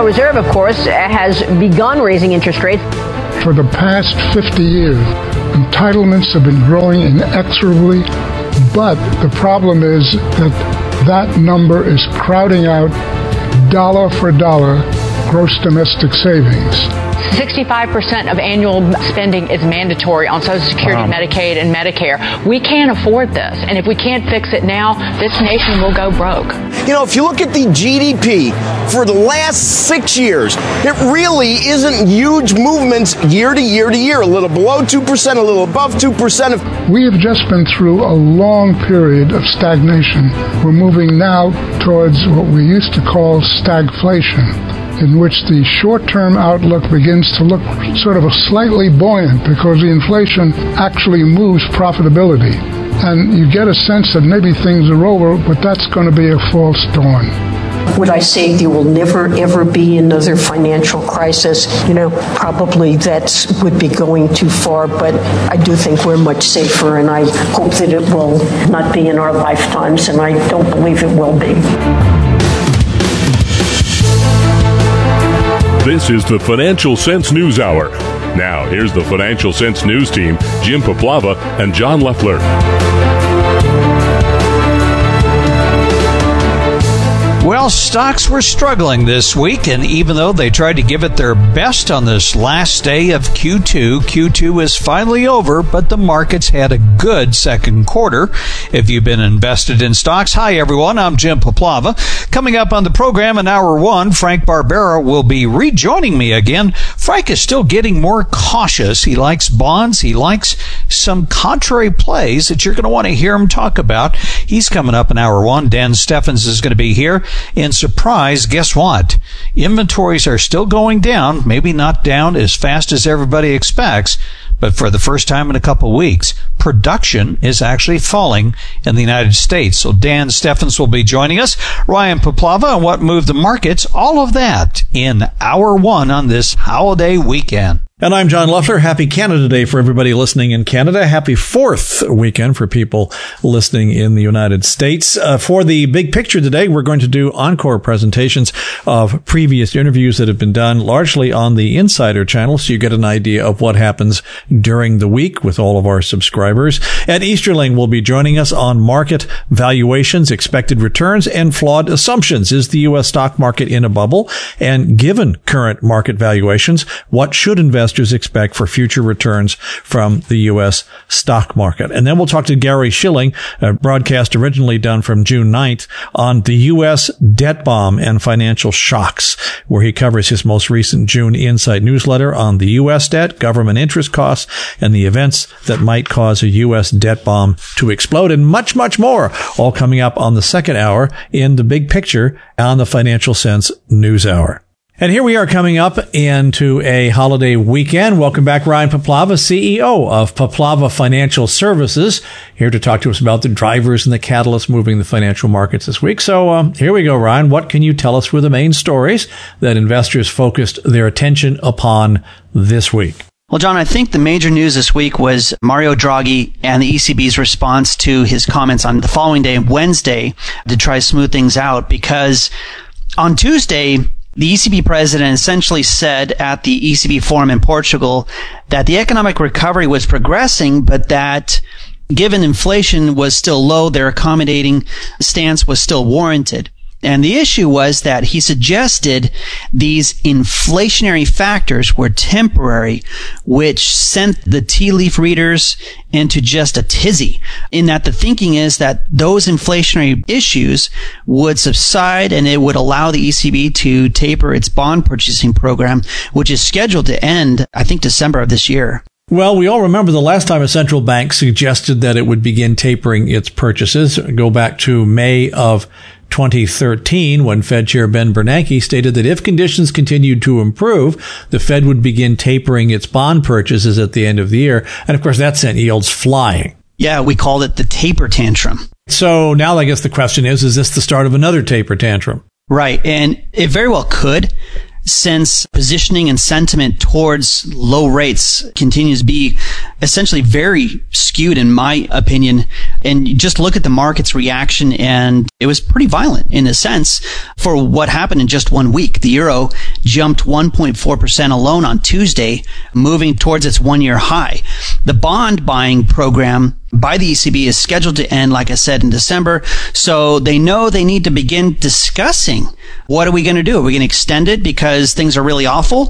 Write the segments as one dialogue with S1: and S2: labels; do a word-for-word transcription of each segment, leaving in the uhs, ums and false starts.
S1: Reserve, of course, has begun raising interest rates.
S2: For the past fifty years, entitlements have been growing inexorably, but the problem is that that number is crowding out dollar for dollar gross domestic savings.
S3: sixty-five percent of annual spending is mandatory on Social Security, wow. Medicaid, and Medicare. We can't afford this. And if we can't fix it now, this nation will go broke.
S4: You know, if you look at the G D P for the last six years, it really isn't huge movements year to year to year. A little below two percent, a little above two percent.
S2: We have just been through a long period of stagnation. We're moving now towards what we used to call stagflation, in which the short-term outlook begins to look sort of a slightly buoyant because the inflation actually moves profitability. And you get a sense that maybe things are over, but that's going to be a false dawn.
S5: Would I say there will never, ever be another financial crisis? You know, probably that would be going too far, but I do think we're much safer, and I hope that it will not be in our lifetimes, and I don't believe it will be.
S6: This is the Financial Sense News Hour. Now, here's the Financial Sense News team, Jim Poplava and John Leffler.
S7: Well, stocks were struggling this week, and even though they tried to give it their best on this last day of Q two, Q two is finally over, but the markets had a good second quarter. If you've been invested in stocks, hi everyone, I'm Jim Poplava. Coming up on the program in hour one, Frank Barbera will be rejoining me again. Frank is still getting more cautious. He likes bonds. He likes some contrary plays that you're going to want to hear him talk about. He's coming up in hour one. Dan Steffens is going to be here. And surprise, guess what? Inventories are still going down, maybe not down as fast as everybody expects, but for the first time in a couple of weeks, production is actually falling in the United States. So Dan Steffens will be joining us. Ryan Poplava on what moved the markets. All of that in hour one on this holiday weekend.
S8: And I'm John Leffler. Happy Canada Day for everybody listening in Canada. Happy fourth weekend for people listening in the United States. Uh, for the big picture today, we're going to do encore presentations of previous interviews that have been done largely on the Insider channel, so you get an idea of what happens during the week with all of our subscribers. Ed Easterling will be joining us on market valuations, expected returns, and flawed assumptions. Is the U S stock market in a bubble? And given current market valuations, what should investors Investors expect for future returns from the U S stock market? And then we'll talk to Gary Shilling, a broadcast originally done from June ninth, on the U S debt bomb and financial shocks, where he covers his most recent June Insight newsletter on the U S debt, government interest costs, and the events that might cause a U S debt bomb to explode, and much, much more, all coming up on the second hour in the big picture on the Financial Sense News Hour. And here we are coming up into a holiday weekend. Welcome back, Ryan Poplava, C E O of Poplava Financial Services, here to talk to us about the drivers and the catalysts moving the financial markets this week. So um, here we go, Ryan. What can you tell us were the main stories that investors focused their attention upon this week?
S9: Well, John, I think the major news this week was Mario Draghi and the E C B's response to his comments on the following day, Wednesday, to try to smooth things out, because on Tuesday, the E C B president essentially said at the E C B forum in Portugal that the economic recovery was progressing, but that given inflation was still low, their accommodating stance was still warranted. And the issue was that he suggested these inflationary factors were temporary, which sent the tea leaf readers into just a tizzy, in that the thinking is that those inflationary issues would subside and it would allow the E C B to taper its bond purchasing program, which is scheduled to end, I think, December of this year.
S8: Well, we all remember the last time a central bank suggested that it would begin tapering its purchases. Go back to May of twenty thirteen, when Fed Chair Ben Bernanke stated that if conditions continued to improve, the Fed would begin tapering its bond purchases at the end of the year. And of course, that sent yields flying.
S9: Yeah, we called it the taper tantrum.
S8: So now I guess the question is, is this the start of another taper tantrum?
S9: Right. And it very well could, since positioning and sentiment towards low rates continues to be essentially very skewed, in my opinion, And you just look at the market's reaction, and it was pretty violent in a sense for what happened in just one week. The euro jumped one point four percent alone on Tuesday, moving towards its one-year high. The bond buying program by the E C B is scheduled to end, like I said, in December. So they know they need to begin discussing, what are we going to do? Are we going to extend it because things are really awful?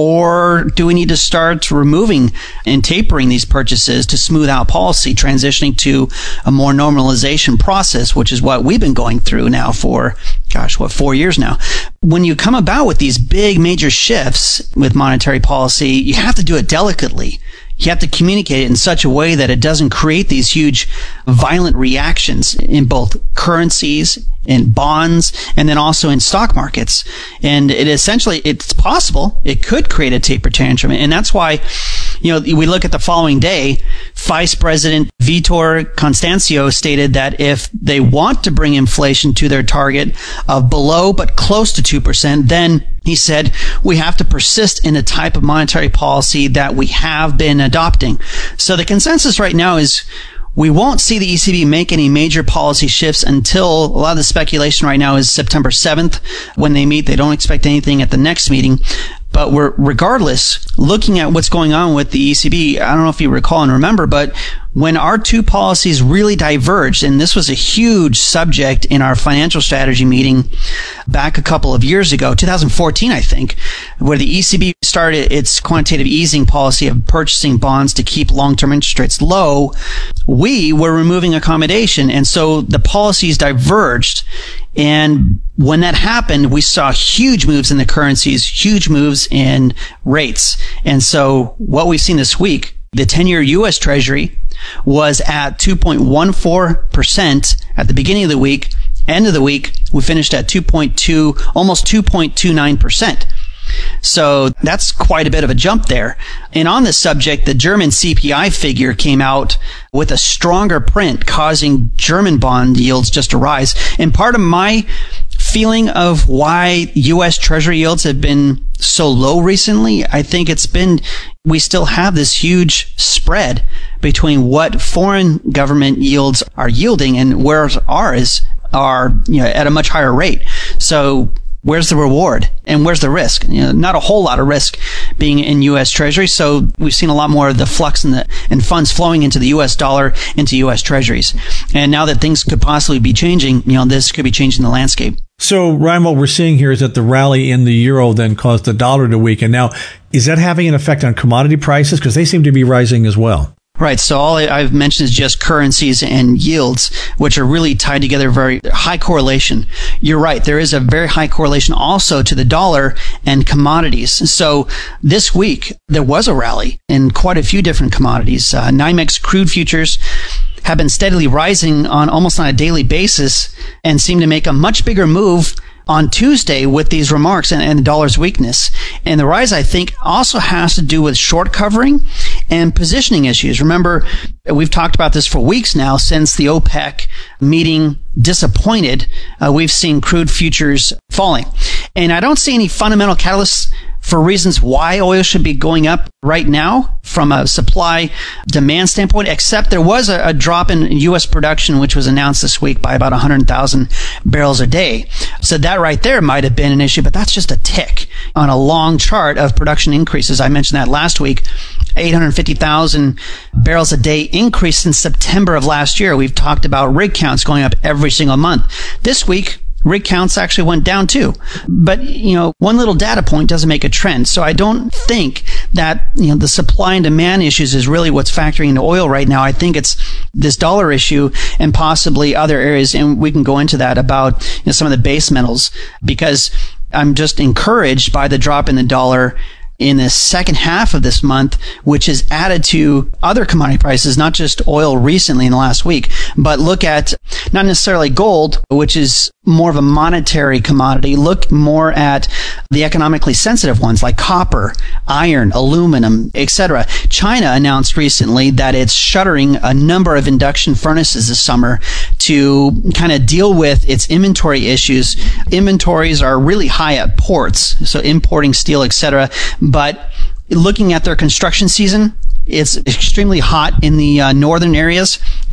S9: Or do we need to start removing and tapering these purchases to smooth out policy, transitioning to a more normalization process, which is what we've been going through now for, gosh, what, four years now. When you come about with these big major shifts with monetary policy, you have to do it delicately. You have to communicate it in such a way that it doesn't create these huge violent reactions in both currencies, in bonds, and then also in stock markets. And it essentially, it's possible, it could create a taper tantrum. And that's why, you know, we look at the following day, Vice President Vitor Constancio stated that if they want to bring inflation to their target of below but close to two percent, then he said, we have to persist in the type of monetary policy that we have been adopting. So the consensus right now is we won't see the E C B make any major policy shifts until, a lot of the speculation right now is September seventh. When they meet, they don't expect anything at the next meeting. But we're, regardless, looking at what's going on with the E C B, I don't know if you recall and remember, but when our two policies really diverged, and this was a huge subject in our financial strategy meeting back a couple of years ago, two thousand fourteen, I think, where the E C B started its quantitative easing policy of purchasing bonds to keep long-term interest rates low, we were removing accommodation. And so the policies diverged. And when that happened, we saw huge moves in the currencies, huge moves in rates. And so what we've seen this week, the ten-year U S Treasury was at two point one four percent at the beginning of the week. End of the week, we finished at two point two, almost two point two nine percent. So that's quite a bit of a jump there. And on this subject, the German C P I figure came out with a stronger print, causing German bond yields just to rise. And part of my feeling of why U S Treasury yields have been so low recently, I think it's been, we still have this huge spread between what foreign government yields are yielding and where ours are, you know, at a much higher rate. So where's the reward and where's the risk? You know, not a whole lot of risk being in U S Treasury. So we've seen a lot more of the flux in the, and funds flowing into the U S dollar, into U S Treasuries. And now that things could possibly be changing, you know, this could be changing the landscape.
S8: So, Ryan, what we're seeing here is that the rally in the euro then caused the dollar to weaken. Now, is that having an effect on commodity prices? Because they seem to be rising as well.
S9: Right. So all I've mentioned is just currencies and yields, which are really tied together, very high correlation. You're right. There is a very high correlation also to the dollar and commodities. So this week, there was a rally in quite a few different commodities. Uh, NYMEX crude futures have been steadily rising on almost on a daily basis and seem to make a much bigger move on Tuesday with these remarks and, and the dollar's weakness. And the rise, I think, also has to do with short covering and positioning issues. Remember, we've talked about this for weeks now since the OPEC meeting disappointed. Uh, we've seen crude futures falling. And I don't see any fundamental catalysts for reasons why oil should be going up right now from a supply demand standpoint, except there was a, a drop in U S production, which was announced this week by about one hundred thousand barrels a day. So that right there might have been an issue, but that's just a tick on a long chart of production increases. I mentioned that last week. eight hundred fifty thousand barrels a day increase since September of last year. We've talked about rig counts going up every single month. This week, rig counts actually went down too. But, you know, one little data point doesn't make a trend. So I don't think that, you know, the supply and demand issues is really what's factoring into oil right now. I think it's this dollar issue and possibly other areas. And we can go into that about, you know, some of the base metals, because I'm just encouraged by the drop in the dollar in the second half of this month, which is added to other commodity prices, not just oil recently in the last week, but look at not necessarily gold, which is more of a monetary commodity. Look more at the economically sensitive ones like copper, iron, aluminum, et cetera. China announced recently that it's shuttering a number of induction furnaces this summer to kind of deal with its inventory issues. Inventories are really high at ports, so importing steel, et cetera. But looking at their construction season, it's extremely hot in the uh, northern areas,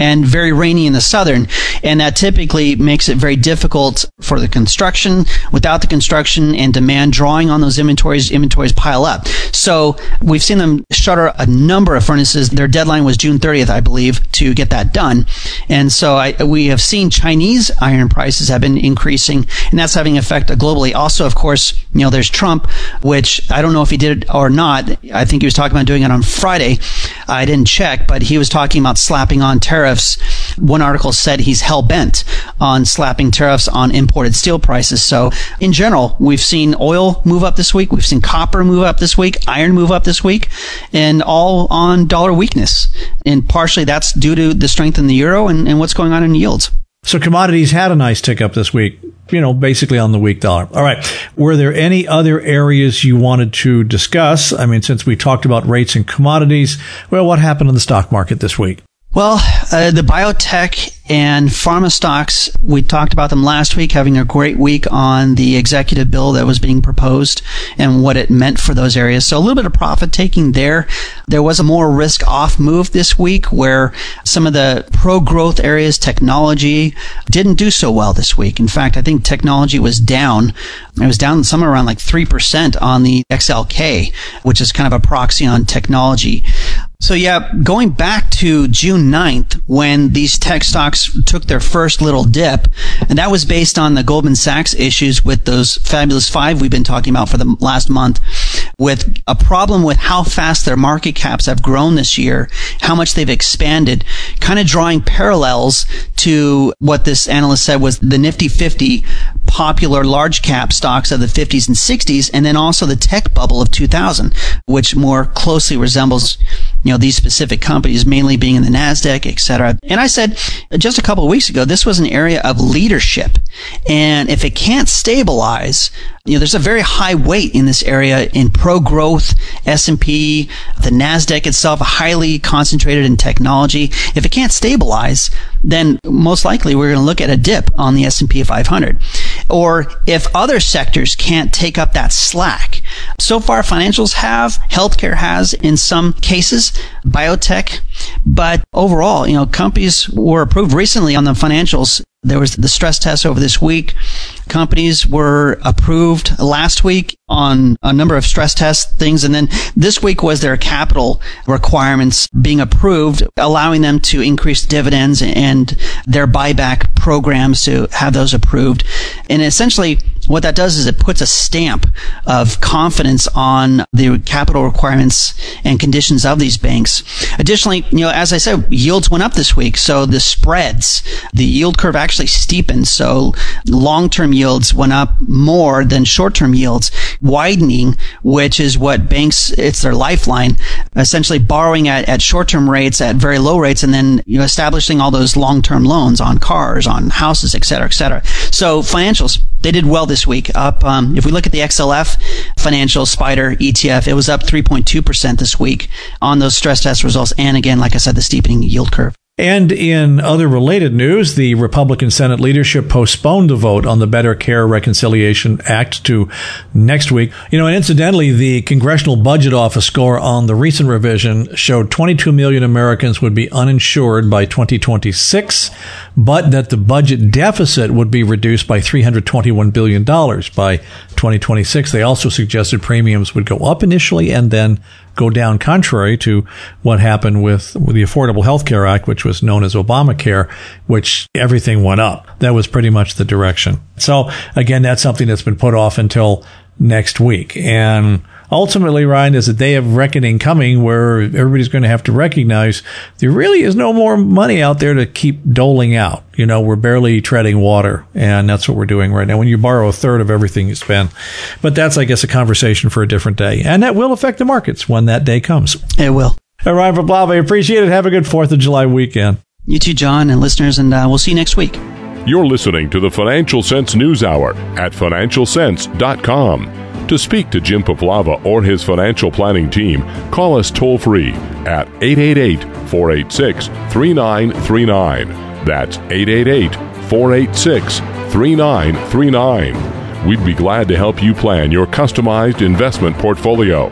S9: and very rainy in the southern. And that typically makes it very difficult for the construction. Without the construction and demand drawing on those inventories, inventories pile up. So we've seen them shutter a number of furnaces. Their deadline was June thirtieth, I believe, to get that done. And so I, we have seen Chinese iron prices have been increasing, and that's having an effect globally. Also, of course, you know, there's Trump, which I don't know if he did it or not. I think he was talking about doing it on Friday. I didn't check, but he was talking about slapping on tariffs. One article said he's hell-bent on slapping tariffs on imported steel prices. So in general, we've seen oil move up this week. We've seen copper move up this week, iron move up this week, and all on dollar weakness. And partially that's due to the strength in the euro and, and what's going on in yields.
S8: So commodities had a nice tick up this week, you know, basically on the weak dollar. All right. Were there any other areas you wanted to discuss? I mean, since we talked about rates and commodities, well, what happened in the stock market this week?
S9: Well, uh, the biotech and pharma stocks, we talked about them last week, having a great week on the executive bill that was being proposed and what it meant for those areas. So a little bit of profit taking there. There was a more risk off move this week where some of the pro-growth areas, technology, didn't do so well this week. In fact, I think technology was down. It was down somewhere around like three percent on the X L K, which is kind of a proxy on technology. So yeah, going back to June ninth, when these tech stocks took their first little dip, and that was based on the Goldman Sachs issues with those fabulous five we've been talking about for the last month, with a problem with how fast their market caps have grown this year, how much they've expanded, kind of drawing parallels to what this analyst said was the Nifty fifty popular large cap stocks of the fifties and sixties, and then also the tech bubble of two thousand, which more closely resembles, you know, these specific companies, mainly being in the NASDAQ, et cetera. And I said just a couple of weeks ago, this was an area of leadership. And if it can't stabilize, you know, there's a very high weight in this area in pro-growth, S and P, the NASDAQ itself, highly concentrated in technology. If it can't stabilize, then most likely we're going to look at a dip on the S and P five hundred. Or if other sectors can't take up that slack. So far, financials have, healthcare has in some cases, biotech, but overall, you know, companies were approved recently on the financials. There was the stress test over this week. Companies were approved last week on a number of stress test things. And then this week was their capital requirements being approved, allowing them to increase dividends and their buyback programs to have those approved. And essentially what that does is it puts a stamp of confidence on the capital requirements and conditions of these banks. Additionally, you know, as I said, yields went up this week. So the spreads, the yield curve actually steepened. So long-term yields went up more than short-term yields, widening, which is what banks, it's their lifeline, essentially borrowing at, at short-term rates at very low rates and then, you know, establishing all those long-term loans on cars, on houses, et cetera, et cetera. So financials, they did well this week. Up, um, if we look at the X L F Financial Spider E T F, it was up three point two percent this week on those stress test results. And again, like I said, the steepening yield curve.
S8: And in other related news, the Republican Senate leadership postponed the vote on the Better Care Reconciliation Act to next week. You know, and incidentally, the Congressional Budget Office score on the recent revision showed twenty-two million Americans would be uninsured by twenty twenty-six, but that the budget deficit would be reduced by three hundred twenty-one billion dollars by twenty twenty-six. They also suggested premiums would go up initially and then go down, contrary to what happened with, with the Affordable Health Care Act, which was known as Obamacare, which everything went up. That was pretty much the direction. So again, that's something that's been put off until next week. And ultimately, Ryan, there's a day of reckoning coming where everybody's going to have to recognize there really is no more money out there to keep doling out. You know, we're barely treading water, and that's what we're doing right now when you borrow a third of everything you spend. But that's, I guess, a conversation for a different day. And that will affect the markets when that day comes.
S9: It will.
S8: All right, Paplava, I appreciate it. Have a good fourth of July weekend.
S9: You too, John, and listeners, and uh, we'll see you next week.
S6: You're listening to the Financial Sense News Hour at financial sense dot com. To speak to Jim Paplava or his financial planning team, call us toll-free at eight eight eight, four eight six, three nine three nine. That's eight eight eight, four eight six, three nine three nine. We'd be glad to help you plan your customized investment portfolio.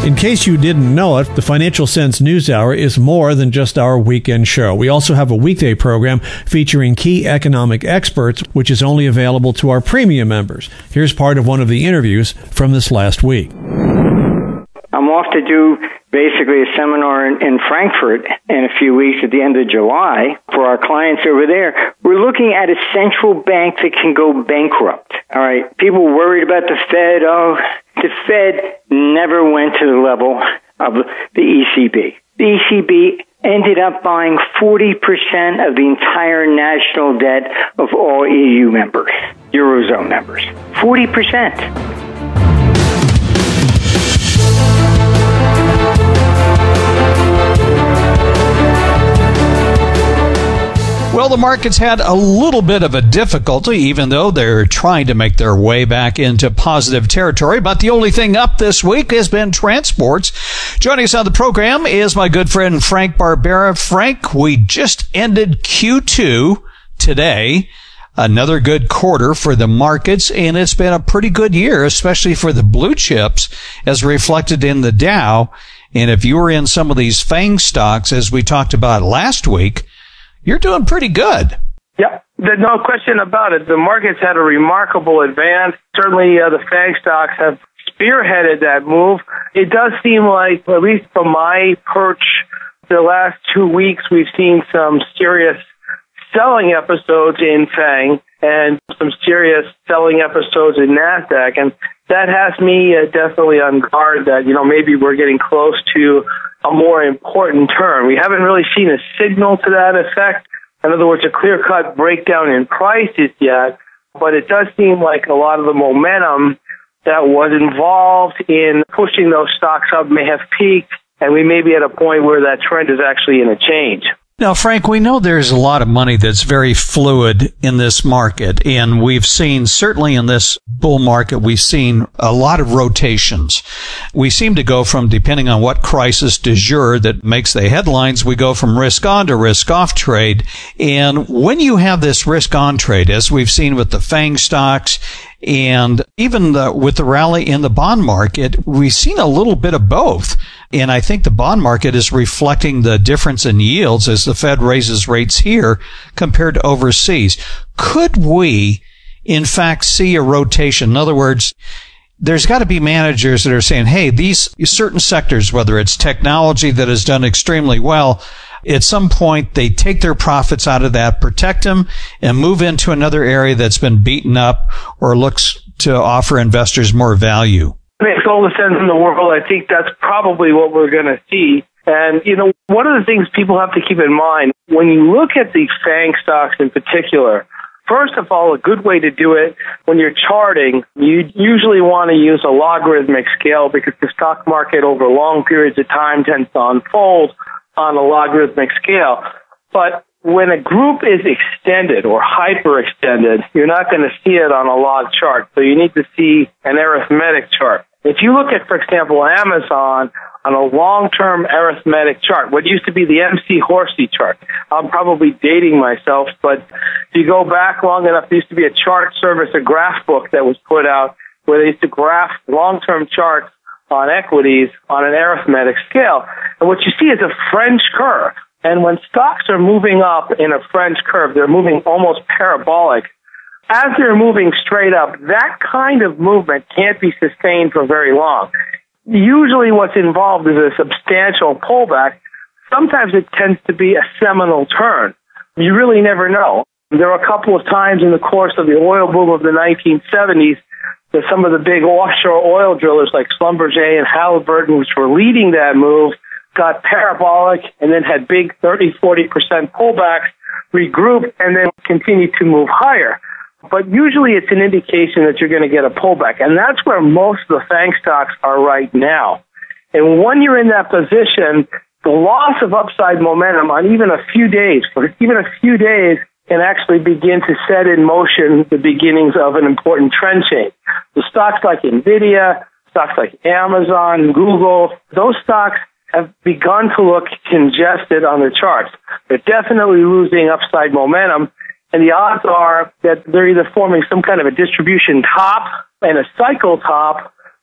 S8: In case you didn't know it, the Financial Sense News Hour is more than just our weekend show. We also have a weekday program featuring key economic experts, which is only available to our premium members. Here's part of one of the interviews from this last week.
S10: I'm off to do basically a seminar in, in Frankfurt in a few weeks at the end of July for our clients over there. We're looking at a central bank that can go bankrupt. All right. People worried about the Fed. Oh, the Fed never went to the level of the E C B. The E C B ended up buying forty percent of the entire national debt of all E U members, Eurozone members. forty percent.
S7: Well, the markets had a little bit of a difficulty, even though they're trying to make their way back into positive territory. But the only thing up this week has been transports. Joining us on the program is my good friend Frank Barbera. Frank, we just ended Q two today. Another good quarter for the markets, and it's been a pretty good year, especially for the blue chips, as reflected in the Dow. And if you were in some of these FANG stocks, as we talked about last week, you're doing pretty good.
S11: Yep, there's no question about it. The markets had a remarkable advance. Certainly, uh, the FANG stocks have spearheaded that move. It does seem like, at least from my perch, the last two weeks we've seen some serious selling episodes in FANG and some serious selling episodes in NASDAQ. And that has me uh, definitely on guard that, you know, maybe we're getting close to a more important turn. We haven't really seen a signal to that effect. In other words, a clear-cut breakdown in prices yet, but it does seem like a lot of the momentum that was involved in pushing those stocks up may have peaked, and we may be at a point where that trend is actually in a change.
S7: Now, Frank, we know there's a lot of money that's very fluid in this market, and we've seen, certainly in this bull market, we've seen a lot of rotations. We seem to go from, depending on what crisis du jour that makes the headlines, we go from risk on to risk off trade. And when you have this risk on trade, as we've seen with the FANG stocks, and even the, with the rally in the bond market, we've seen a little bit of both. And I think the bond market is reflecting the difference in yields as the Fed raises rates here compared to overseas. Could we, in fact, see a rotation? In other words, there's got to be managers that are saying, hey, these certain sectors, whether it's technology that has done extremely well, at some point they take their profits out of that, protect them, and move into another area that's been beaten up or looks to offer investors more value.
S11: Makes all the sense in the world. I think that's probably what we're going to see. And, you know, one of the things people have to keep in mind, when you look at the FANG stocks in particular, first of all, a good way to do it, when you're charting, you usually want to use a logarithmic scale because the stock market over long periods of time tends to unfold on a logarithmic scale. But when a group is extended or hyperextended, you're not going to see it on a log chart. So you need to see an arithmetic chart. If you look at, for example, Amazon on a long-term arithmetic chart, what used to be the M C Horsey chart, I'm probably dating myself, but if you go back long enough, there used to be a chart service, a graph book that was put out where they used to graph long-term charts on equities on an arithmetic scale. And what you see is a French curve. And when stocks are moving up in a French curve, they're moving almost parabolic. As they're moving straight up, that kind of movement can't be sustained for very long. Usually what's involved is a substantial pullback. Sometimes it tends to be a seminal turn. You really never know. There were a couple of times in the course of the oil boom of the nineteen seventies that some of the big offshore oil drillers like Schlumberger and Halliburton, which were leading that move, got parabolic and then had big thirty, forty percent pullbacks, regrouped, and then continued to move higher. But usually it's an indication that you're going to get a pullback. And that's where most of the FANG stocks are right now. And when you're in that position, the loss of upside momentum on even a few days, for even a few days, can actually begin to set in motion the beginnings of an important trend change. The stocks like NVIDIA, stocks like Amazon, Google, those stocks have begun to look congested on the charts. They're definitely losing upside momentum. And the odds are that they're either forming some kind of a distribution top and a cycle top,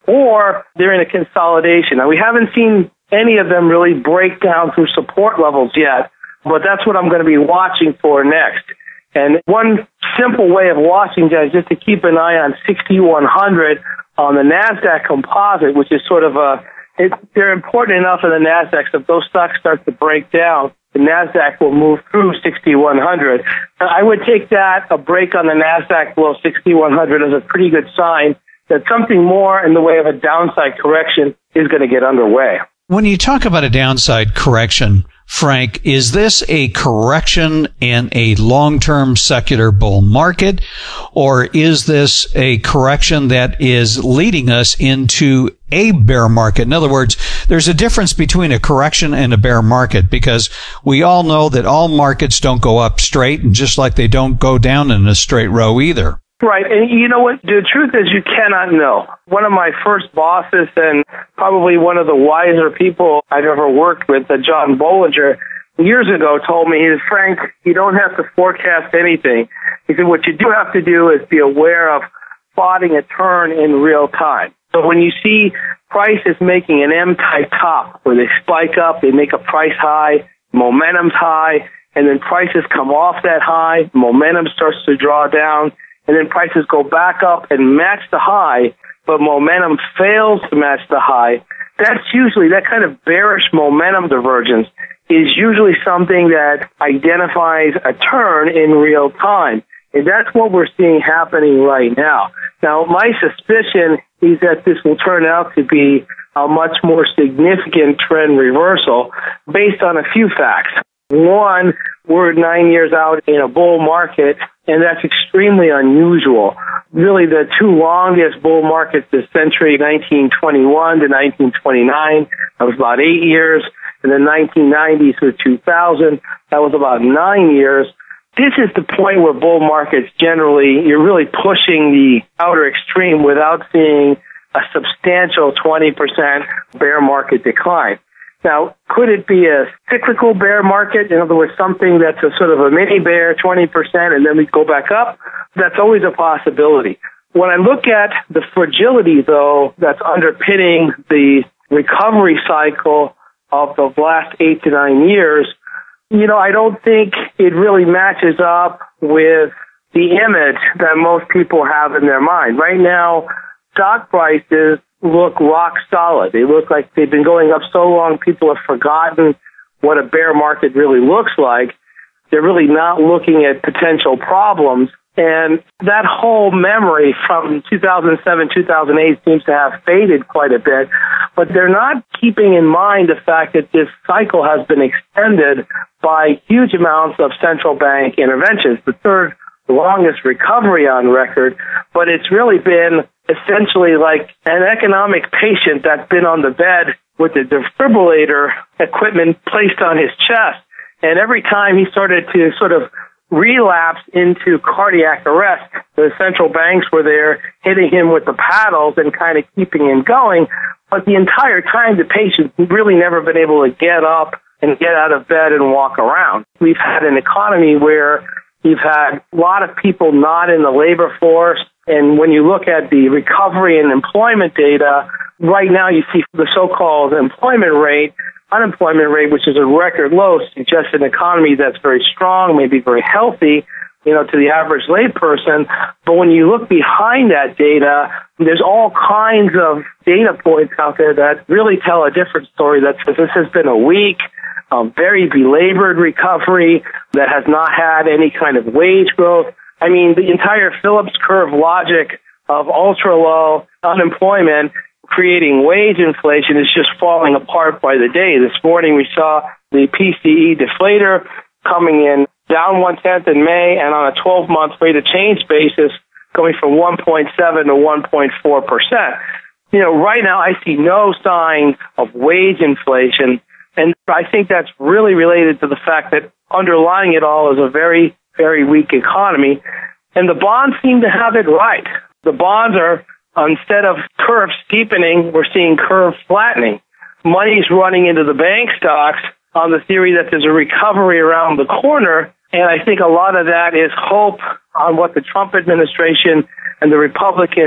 S11: or they're in a consolidation. Now, we haven't seen any of them really break down through support levels yet, but that's what I'm going to be watching for next. And one simple way of watching that is just to keep an eye on sixty-one hundred on the NASDAQ composite, which is sort of a, it, they're important enough in the NASDAQ, so if those stocks start to break down, the NASDAQ will move through sixty-one hundred. I would take that, a break on the NASDAQ below sixty-one hundred, as a pretty good sign that something more in the way of a downside correction is going to get underway.
S7: When you talk about a downside correction, Frank, is this a correction in a long-term secular bull market, or is this a correction that is leading us into a bear market? In other words, there's a difference between a correction and a bear market, because we all know that all markets don't go up straight, and just like they don't go down in a straight row either.
S11: Right, and you know what? The truth is you cannot know. One of my first bosses and probably one of the wiser people I've ever worked with, uh, John Bollinger, years ago told me, he said, Frank, you don't have to forecast anything. He said, what you do have to do is be aware of spotting a turn in real time. So when you see prices making an M-type top, where they spike up, they make a price high, momentum's high, and then prices come off that high, momentum starts to draw down, and then prices go back up and match the high, but momentum fails to match the high, that's usually, that kind of bearish momentum divergence is usually something that identifies a turn in real time. And that's what we're seeing happening right now. Now, my suspicion is that this will turn out to be a much more significant trend reversal based on a few facts. One, we're nine years out in a bull market, and that's extremely unusual. Really, the two longest bull markets this century, nineteen twenty-one to nineteen twenty-nine, that was about eight years. And then nineteen ninety through two thousand, that was about nine years. This is the point where bull markets generally, you're really pushing the outer extreme without seeing a substantial twenty percent bear market decline. Now, could it be a cyclical bear market? In other words, something that's a sort of a mini bear, twenty percent, and then we go back up? That's always a possibility. When I look at the fragility, though, that's underpinning the recovery cycle of the last eight to nine years, you know, I don't think it really matches up with the image that most people have in their mind. Right now, stock prices look rock solid. They look like they've been going up so long, people have forgotten what a bear market really looks like. They're really not looking at potential problems. And that whole memory from two thousand seven, two thousand eight seems to have faded quite a bit. But they're not keeping in mind the fact that this cycle has been extended by huge amounts of central bank interventions, the third longest recovery on record. But it's really been essentially like an economic patient that's been on the bed with the defibrillator equipment placed on his chest. And every time he started to sort of relapse into cardiac arrest, the central banks were there hitting him with the paddles and kind of keeping him going. But the entire time, the patient's really never been able to get up and get out of bed and walk around. We've had an economy where you've had a lot of people not in the labor force. And when you look at the recovery and employment data, right now you see the so-called employment rate, unemployment rate, which is a record low, suggests an economy that's very strong, maybe very healthy, you know, to the average layperson. But when you look behind that data, there's all kinds of data points out there that really tell a different story, that says this has been a weak, a very belabored recovery that has not had any kind of wage growth. I mean, the entire Phillips curve logic of ultra-low unemployment creating wage inflation is just falling apart by the day. This morning we saw the P C E deflator coming in down one-tenth in May, and on a twelve-month rate of change basis going from one point seven to one point four percent. You know, right now I see no sign of wage inflation, and I think that's really related to the fact that underlying it all is a very, very weak economy, and the bonds seem to have it right. The bonds are, instead of curve steepening, we're seeing curve flattening. Money's running into the bank stocks on the theory that there's a recovery around the corner, and I think a lot of that is hope on what the Trump administration and the Republican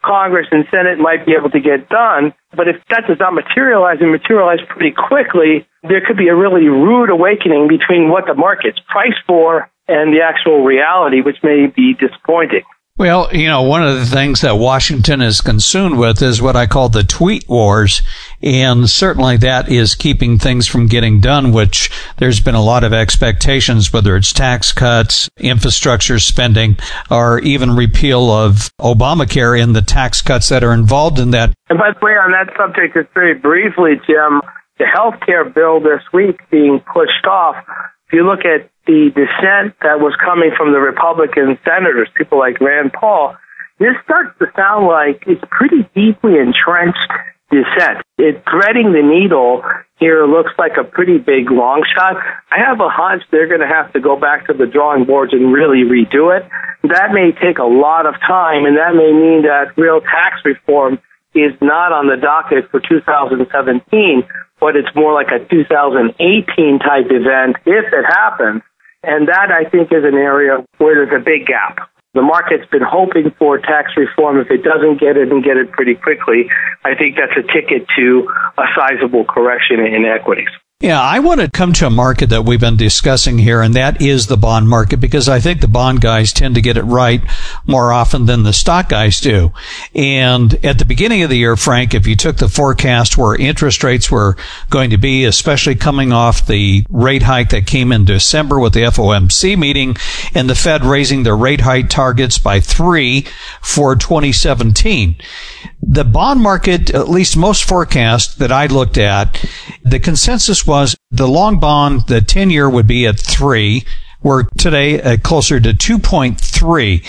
S11: Congress and Senate might be able to get done. But if that does not materialize and materialize pretty quickly, there could be a really rude awakening between what the market's priced for and the actual reality, which may be disappointing.
S7: Well, you know, one of the things that Washington is consumed with is what I call the tweet wars, and certainly that is keeping things from getting done, which there's been a lot of expectations, whether it's tax cuts, infrastructure spending, or even repeal of Obamacare and the tax cuts that are involved in that.
S11: And by the way, on that subject, just very briefly, Jim, the health care bill this week being pushed off, if you look at the dissent that was coming from the Republican senators, people like Rand Paul, this starts to sound like it's pretty deeply entrenched dissent. It threading the needle here looks like a pretty big long shot. I have a hunch they're going to have to go back to the drawing boards and really redo it. That may take a lot of time, and that may mean that real tax reform is not on the docket for two thousand seventeen, but it's more like a two thousand eighteen type event if it happens. And that, I think, is an area where there's a big gap. The market's been hoping for tax reform. If it doesn't get it and get it pretty quickly, I think that's a ticket to a sizable correction in equities.
S7: Yeah, I want to come to a market that we've been discussing here, and that is the bond market, because I think the bond guys tend to get it right more often than the stock guys do. And at the beginning of the year, Frank, if you took the forecast where interest rates were going to be, especially coming off the rate hike that came in December with the F O M C meeting and the Fed raising their rate hike targets by three for twenty seventeen, the bond market, at least most forecasts that I looked at, the consensus was the long bond, the ten-year would be at three. We're today at closer to two point three.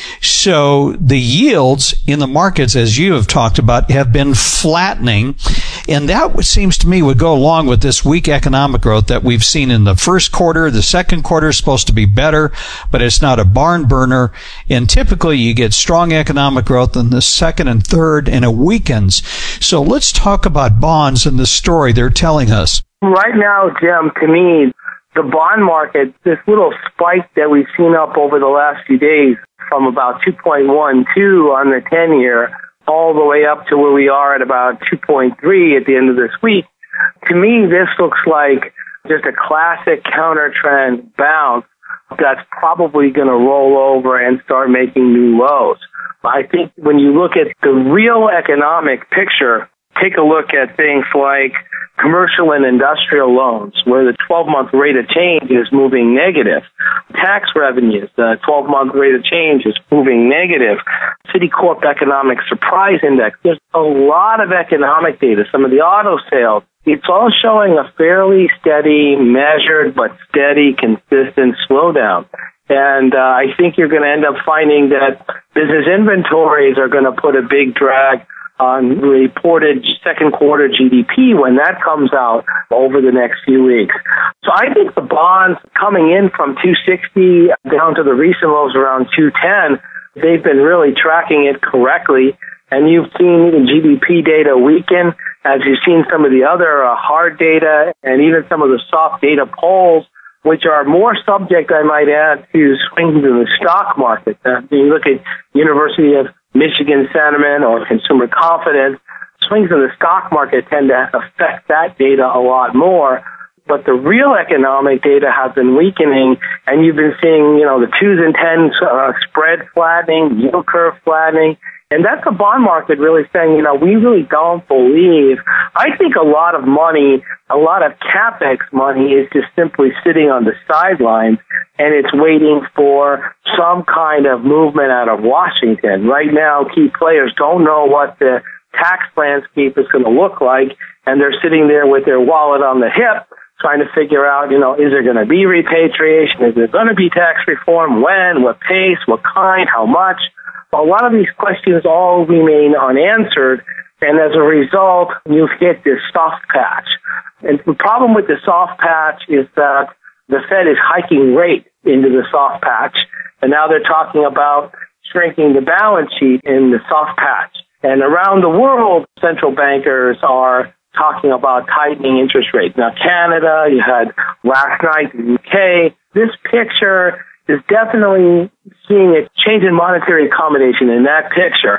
S7: So the yields in the markets, as you have talked about, have been flattening. And that seems to me would go along with this weak economic growth that we've seen in the first quarter. The second quarter is supposed to be better, but it's not a barn burner. And typically you get strong economic growth in the second and third, and it weakens. So let's talk about bonds and the story they're telling us.
S11: Right now, Jim, to me, the bond market, this little spike that we've seen up over the last few days from about two point one two on the ten-year all the way up to where we are at about two point three at the end of this week, to me, this looks like just a classic counter-trend bounce that's probably going to roll over and start making new lows. I think when you look at the real economic picture, take a look at things like commercial and industrial loans, where the twelve-month rate of change is moving negative. Tax revenues, the twelve-month rate of change is moving negative. Citicorp Economic Surprise Index, there's a lot of economic data. Some of the auto sales, it's all showing a fairly steady, measured, but steady, consistent slowdown. And uh, I think you're going to end up finding that business inventories are going to put a big drag on reported second quarter G D P when that comes out over the next few weeks. So I think the bonds coming in from two sixty down to the recent lows around two ten, they've been really tracking it correctly. And you've seen even G D P data weaken, as you've seen some of the other uh, hard data and even some of the soft data polls, which are more subject, I might add, to swings in the stock market. Uh, you look at University of Michigan sentiment or consumer confidence, swings in the stock market tend to affect that data a lot more. But the real economic data has been weakening, and you've been seeing, you know, the twos and tens uh, spread flattening, yield curve flattening. And that's the bond market really saying, you know, we really don't believe. I think a lot of money, a lot of CapEx money is just simply sitting on the sidelines, and it's waiting for some kind of movement out of Washington. Right now, key players don't know what the tax landscape is going to look like, and they're sitting there with their wallet on the hip trying to figure out, you know, is there going to be repatriation? Is there going to be tax reform? When? What pace? What kind? How much? A lot of these questions all remain unanswered, and as a result, you hit this soft patch. And the problem with the soft patch is that the Fed is hiking rate into the soft patch, and now they're talking about shrinking the balance sheet in the soft patch. And around the world, central bankers are talking about tightening interest rates. Now, Canada, you had last night the U K. This picture is definitely seeing a change in monetary accommodation in that picture.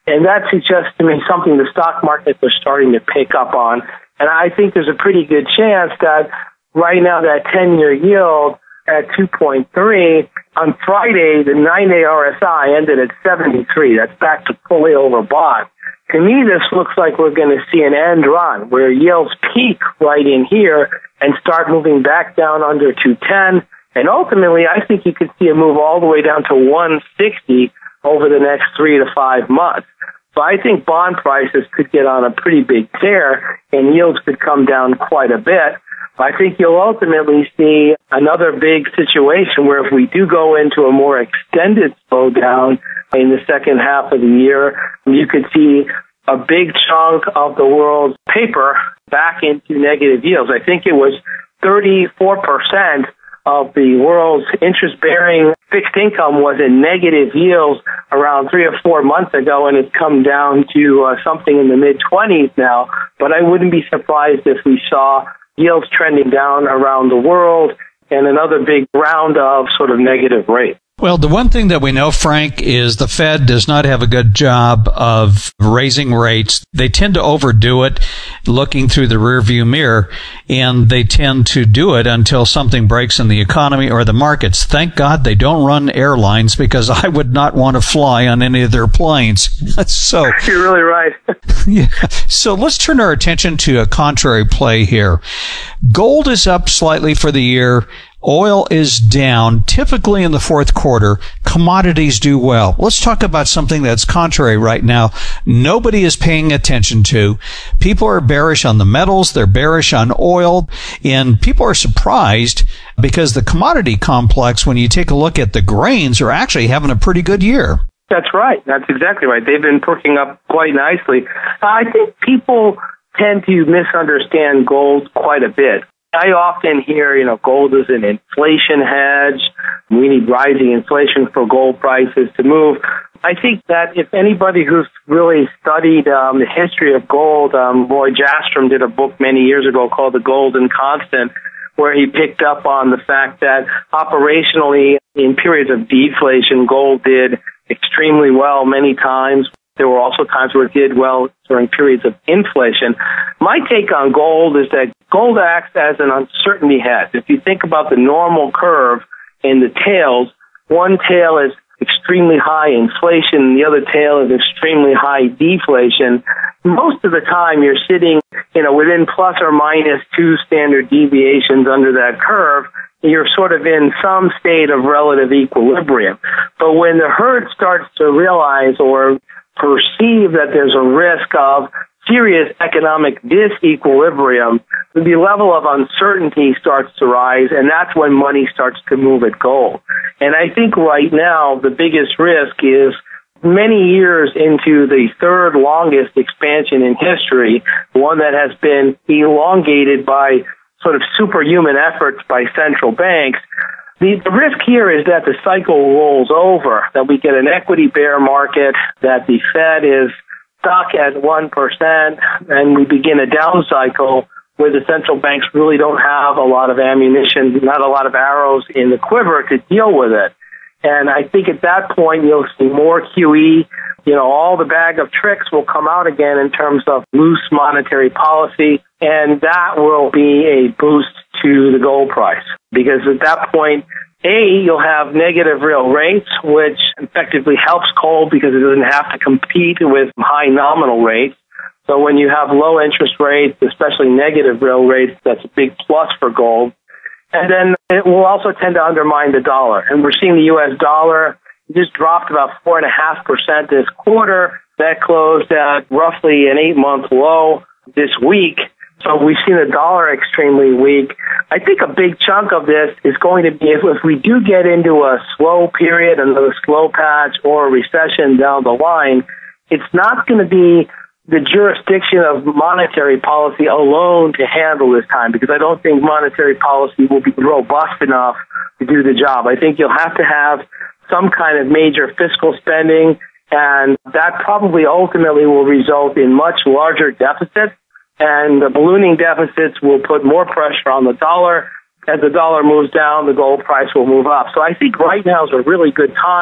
S11: And that suggests to me something the stock markets are starting to pick up on. And I think there's a pretty good chance that right now that ten-year yield at two point three, on Friday, the nine-day R S I ended at seventy-three. That's back to fully overbought. To me, this looks like we're going to see an end run where yields peak right in here and start moving back down under two ten. And ultimately, I think you could see a move all the way down to one sixty over the next three to five months. So I think bond prices could get on a pretty big tear and yields could come down quite a bit. I think you'll ultimately see another big situation where if we do go into a more extended slowdown in the second half of the year, you could see a big chunk of the world's paper back into negative yields. I think it was thirty-four percent of the world's interest-bearing fixed income was in negative yields around three or four months ago, and it's come down to uh, something in the mid-twenties now. But I wouldn't be surprised if we saw yields trending down around the world and another big round of sort of negative rates.
S7: Well, the one thing that we know, Frank, is the Fed does not have a good job of raising rates. They tend to overdo it looking through the rearview mirror, and they tend to do it until something breaks in the economy or the markets. Thank God they don't run airlines, because I would not want to fly on any of their planes. So
S11: you're really right.
S7: Yeah. So let's turn our attention to a contrary play here. Gold is up slightly for the year. Oil is down. Typically in the fourth quarter, commodities do well. Let's talk about something that's contrary right now. Nobody is paying attention to. People are bearish on the metals. They're bearish on oil. And people are surprised because the commodity complex, when you take a look at the grains, are actually having a pretty good year.
S11: That's right. That's exactly right. They've been perking up quite nicely. I think people tend to misunderstand gold quite a bit. I often hear, you know, gold is an inflation hedge. We need rising inflation for gold prices to move. I think that if anybody who's really studied um, the history of gold, um, Roy Jastrom did a book many years ago called The Golden Constant, where he picked up on the fact that operationally, in periods of deflation, gold did extremely well many times. There were also times where it did well during periods of inflation. My take on gold is that gold acts as an uncertainty hedge. If you think about the normal curve in the tails, one tail is extremely high inflation and the other tail is extremely high deflation. Most of the time you're sitting, you know, within plus or minus two standard deviations under that curve. You're sort of in some state of relative equilibrium. But when the herd starts to realize or perceive that there's a risk of serious economic disequilibrium, the level of uncertainty starts to rise, and that's when money starts to move at gold. And I think right now the biggest risk is many years into the third longest expansion in history, one that has been elongated by sort of superhuman efforts by central banks. The, the risk here is that the cycle rolls over, that we get an equity bear market, that the Fed is stuck at one percent, and we begin a down cycle where the central banks really don't have a lot of ammunition, not a lot of arrows in the quiver to deal with it. And I think at that point you'll see more Q E. You know, all the bag of tricks will come out again in terms of loose monetary policy, and that will be a boost to the gold price. Because at that point, A, you'll have negative real rates, which effectively helps gold because it doesn't have to compete with high nominal rates. So when you have low interest rates, especially negative real rates, that's a big plus for gold. And then it will also tend to undermine the dollar. And we're seeing the U S dollar just dropped about four point five percent this quarter. That closed at roughly an eight-month low this week. So we've seen the dollar extremely weak. I think a big chunk of this is going to be if, if we do get into a slow period, another slow patch, or a recession down the line, it's not going to be the jurisdiction of monetary policy alone to handle this time, because I don't think monetary policy will be robust enough to do the job. I think you'll have to have some kind of major fiscal spending, and that probably ultimately will result in much larger deficits. And the ballooning deficits will put more pressure on the dollar. As the dollar moves down, the gold price will move up. So I think right now is a really good time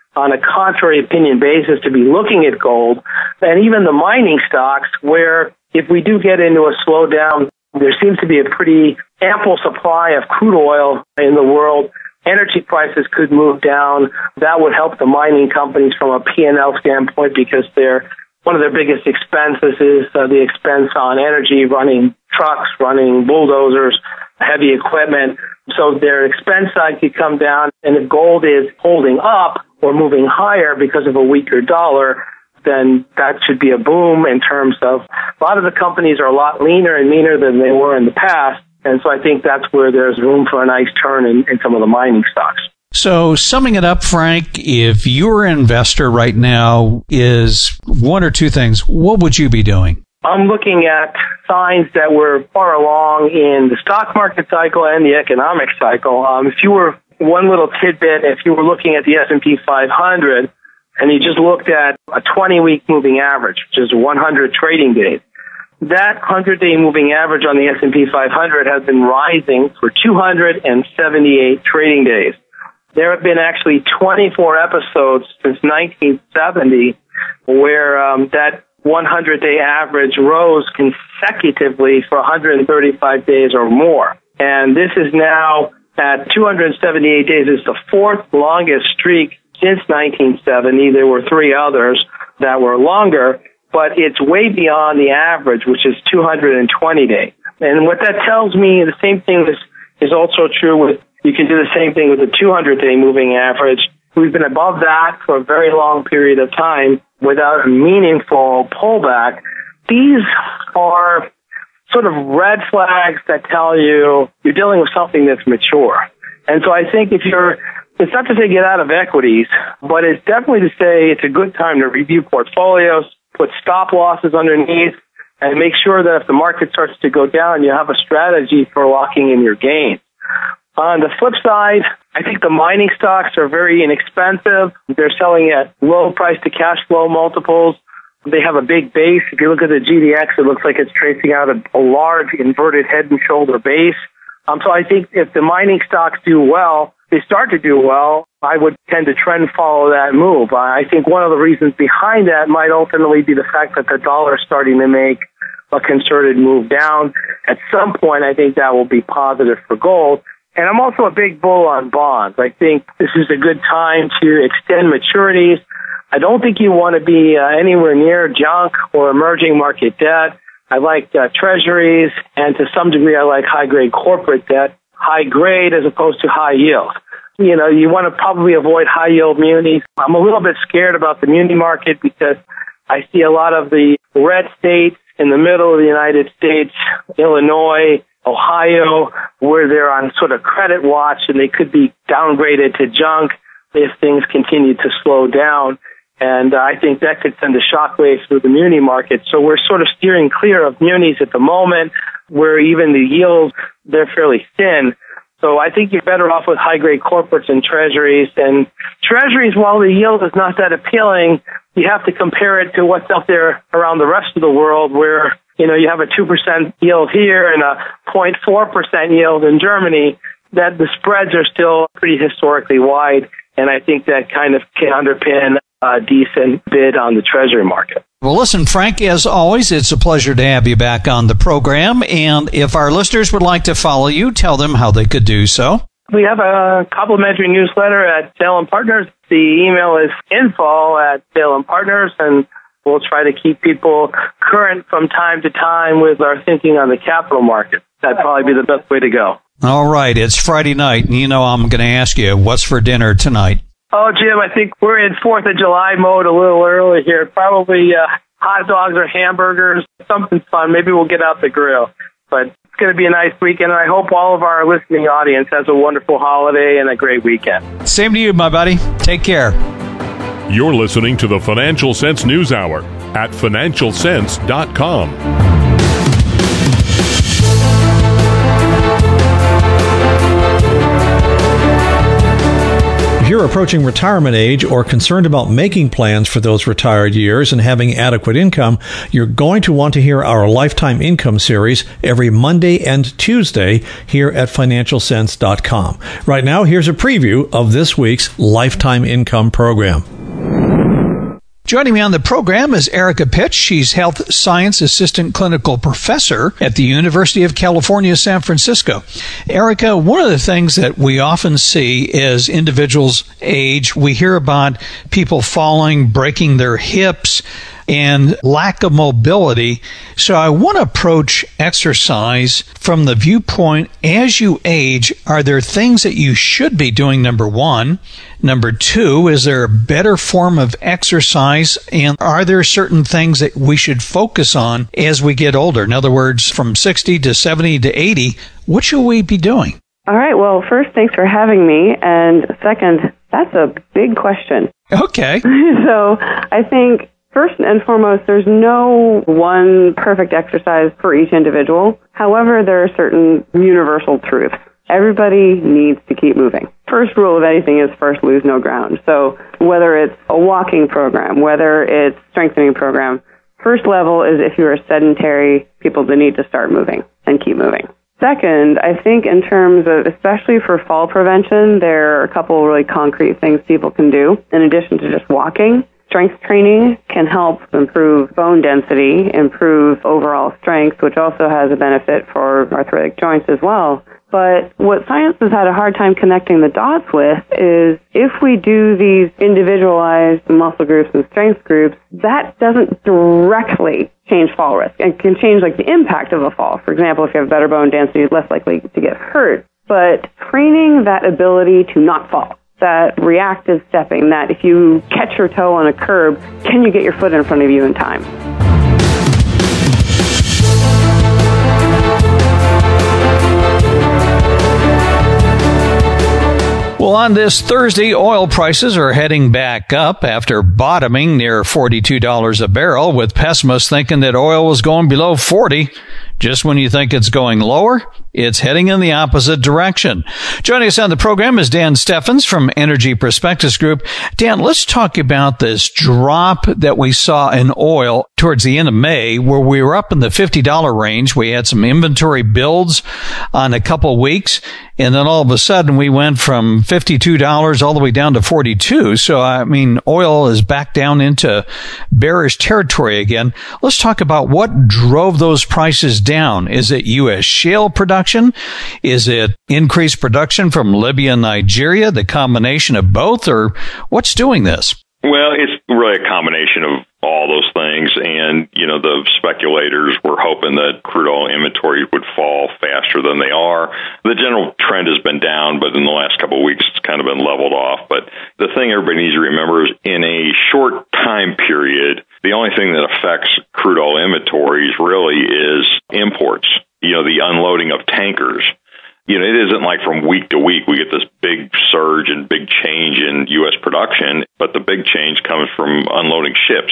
S11: on a contrary opinion basis to be looking at gold, and even the mining stocks, where if we do get into a slowdown, there seems to be a pretty ample supply of crude oil in the world. Energy prices could move down. That would help the mining companies from a P and L standpoint, because they're one of their biggest expenses is uh, the expense on energy, running trucks, running bulldozers, heavy equipment. So their expense side could come down. And if gold is holding up or moving higher because of a weaker dollar, then that should be a boom in terms of a lot of the companies are a lot leaner and meaner than they were in the past. And so I think that's where there's room for a nice turn in, in some of the mining stocks.
S7: So summing it up, Frank, if your investor right now is one or two things, what would you be doing?
S11: I'm looking at signs that we're far along in the stock market cycle and the economic cycle. Um, if you were, one little tidbit, if you were looking at the S and P five hundred and you just looked at a twenty-week moving average, which is one hundred trading days, that one hundred-day moving average on the S and P five hundred has been rising for two hundred seventy-eight trading days. There have been actually twenty-four episodes since nineteen seventy where um, that one hundred-day average rose consecutively for one hundred thirty-five days or more. And this is now at two hundred seventy-eight days. It's the fourth longest streak since nineteen seventy. There were three others that were longer, but it's way beyond the average, which is two hundred twenty days. And what that tells me, the same thing is, is also true with, you can do the same thing with the two hundred-day moving average. We've been above that for a very long period of time without a meaningful pullback. These are sort of red flags that tell you you're dealing with something that's mature. And so I think if you're, it's not to say get out of equities, but it's definitely to say it's a good time to review portfolios, put stop losses underneath, and make sure that if the market starts to go down, you have a strategy for locking in your gains. On the flip side, I think the mining stocks are very inexpensive. They're selling at low price to cash flow multiples. They have a big base. If you look at the G D X, it looks like it's tracing out a, a large inverted head and shoulder base. Um, so I think if the mining stocks do well, they start to do well, I would tend to trend follow that move. I think one of the reasons behind that might ultimately be the fact that the dollar is starting to make a concerted move down. At some point, I think that will be positive for gold. And I'm also a big bull on bonds. I think this is a good time to extend maturities. I don't think you want to be uh, anywhere near junk or emerging market debt. I like uh, treasuries, and to some degree I like high-grade corporate debt, high grade as opposed to high yield. You know, you want to probably avoid high-yield munis. I'm a little bit scared about the muni market because I see a lot of the red states in the middle of the United States, Illinois, Ohio, where they're on sort of credit watch and they could be downgraded to junk if things continue to slow down. And uh, I think that could send a shockwave through the muni market. So we're sort of steering clear of munis at the moment, where even the yields, they're fairly thin. So I think you're better off with high-grade corporates and treasuries. And treasuries, while the yield is not that appealing, you have to compare it to what's out there around the rest of the world, where, you know, you have a two percent yield here and a zero point four percent yield in Germany, that the spreads are still pretty historically wide. And I think that kind of can underpin a decent bid on the treasury market.
S7: Well, listen, Frank, as always, it's a pleasure to have you back on the program. And if our listeners would like to follow you, tell them how they could do so.
S11: We have a complimentary newsletter at Salem Partners. The email is info at Salem Partners, and we'll try to keep people current from time to time with our thinking on the capital market. That'd probably be the best way to go.
S7: All right. It's Friday night, and you know I'm going to ask you, what's for dinner tonight?
S11: Oh, Jim, I think we're in fourth of July mode a little early here. Probably uh, hot dogs or hamburgers, something fun. Maybe we'll get out the grill. But it's going to be a nice weekend, and I hope all of our listening audience has a wonderful holiday and a great weekend.
S7: Same to you, my buddy. Take care.
S6: You're listening to the Financial Sense News Hour at financial sense dot com.
S8: If you're approaching retirement age or concerned about making plans for those retired years and having adequate income, you're going to want to hear our Lifetime Income series every Monday and Tuesday here at financial sense dot com. Right now, here's a preview of this week's Lifetime Income program.
S7: Joining me on the program is Erica Pitch. She's Health Science Assistant Clinical Professor at the University of California, San Francisco. Erica, one of the things that we often see as individuals age, we hear about people falling, breaking their hips, and lack of mobility. So I want to approach exercise from the viewpoint, as you age, are there things that you should be doing, number one? Number two, is there a better form of exercise? And are there certain things that we should focus on as we get older? In other words, from sixty to seventy to eighty, what should we be doing?
S12: All right. Well, first, thanks for having me. And second, that's a big question.
S7: Okay.
S12: So I think first and foremost, there's no one perfect exercise for each individual. However, there are certain universal truths. Everybody needs to keep moving. First rule of anything is first lose no ground. So whether it's a walking program, whether it's strengthening program, first level is if you're a sedentary people that need to start moving and keep moving. Second, I think in terms of, especially for fall prevention, there are a couple really concrete things people can do in addition to just walking. Strength training can help improve bone density, improve overall strength, which also has a benefit for arthritic joints as well. But what science has had a hard time connecting the dots with is if we do these individualized muscle groups and strength groups, that doesn't directly change fall risk. It can change like the impact of a fall. For example, if you have better bone density, you're less likely to get hurt. But training that ability to not fall, that reactive stepping, that if you catch your toe on a curb, can you get your foot in front of you in time?
S7: Well, on this Thursday, oil prices are heading back up after bottoming near forty-two dollars a barrel, with pessimists thinking that oil was going below forty. Just when you think it's going lower, it's heading in the opposite direction. Joining us on the program is Dan Steffens from Energy Prospectus Group. Dan, let's talk about this drop that we saw in oil towards the end of May, where we were up in the fifty dollars range. We had some inventory builds on a couple of weeks, and then all of a sudden we went from fifty-two dollars all the way down to forty-two dollars. So, I mean, oil is back down into bearish territory again. Let's talk about what drove those prices down. Is it U S shale production? Is it increased production from Libya and Nigeria? The combination of both, or what's doing this?
S13: Well, it's really a combination of all those things. And, you know, the speculators were hoping that crude oil inventories would fall faster than they are. The general trend has been down, but in the last couple of weeks, it's kind of been leveled off. But the thing everybody needs to remember is in a short time period, the only thing that affects crude oil inventories really is imports, you know, the unloading of tankers. You know, it isn't like from week to week we get this big surge and big change in U S production, but the big change comes from unloading ships.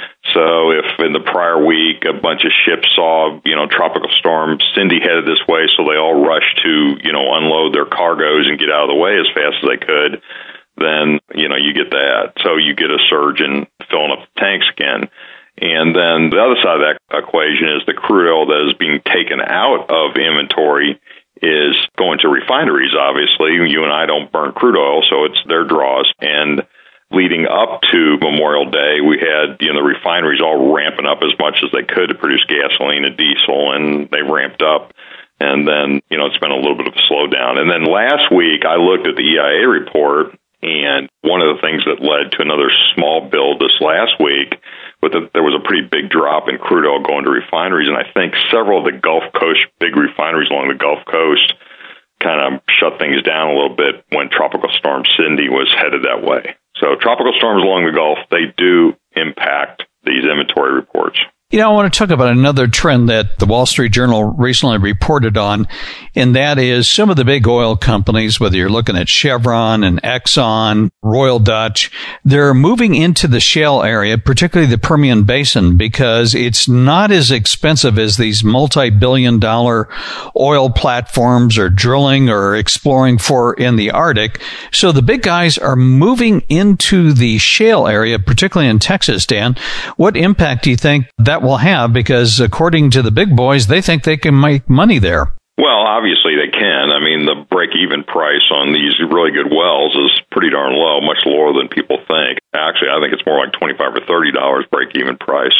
S13: So if in the prior week a bunch of ships saw, you know, Tropical Storm Cindy headed this way, so they all rushed to, you know, unload their cargoes and get out of the way as fast as they could, then, you know, you get that. So you get a surge in filling up the tanks again. And then the other side of that equation is the crude oil that is being taken out of inventory is going to refineries, obviously. You and I don't burn crude oil, so it's their draws. And leading up to Memorial Day, we had, you know, the refineries all ramping up as much as they could to produce gasoline and diesel, and they ramped up. And then, you know, it's been a little bit of a slowdown. And then last week, I looked at the E I A report, and one of the things that led to another small build this last week, but the, there was a pretty big drop in crude oil going to refineries, and I think several of the Gulf Coast, big refineries along the Gulf Coast, kind of shut things down a little bit when Tropical Storm Cindy was headed that way. So tropical storms along the Gulf, they do impact these inventory reports.
S7: You know, I want to talk about another trend that the Wall Street Journal recently reported on, and that is some of the big oil companies, whether you're looking at Chevron and Exxon, Royal Dutch, they're moving into the shale area, particularly the Permian Basin, because it's not as expensive as these multi-billion dollar oil platforms or drilling or exploring for in the Arctic. So the big guys are moving into the shale area, particularly in Texas, Dan. What impact do you think that will have? Because according to the big boys, they think they can make money there.
S13: Well, obviously they can. I mean, the break-even price on these really good wells is pretty darn low, much lower than people think. Actually, I think it's more like twenty-five or thirty dollars break-even price.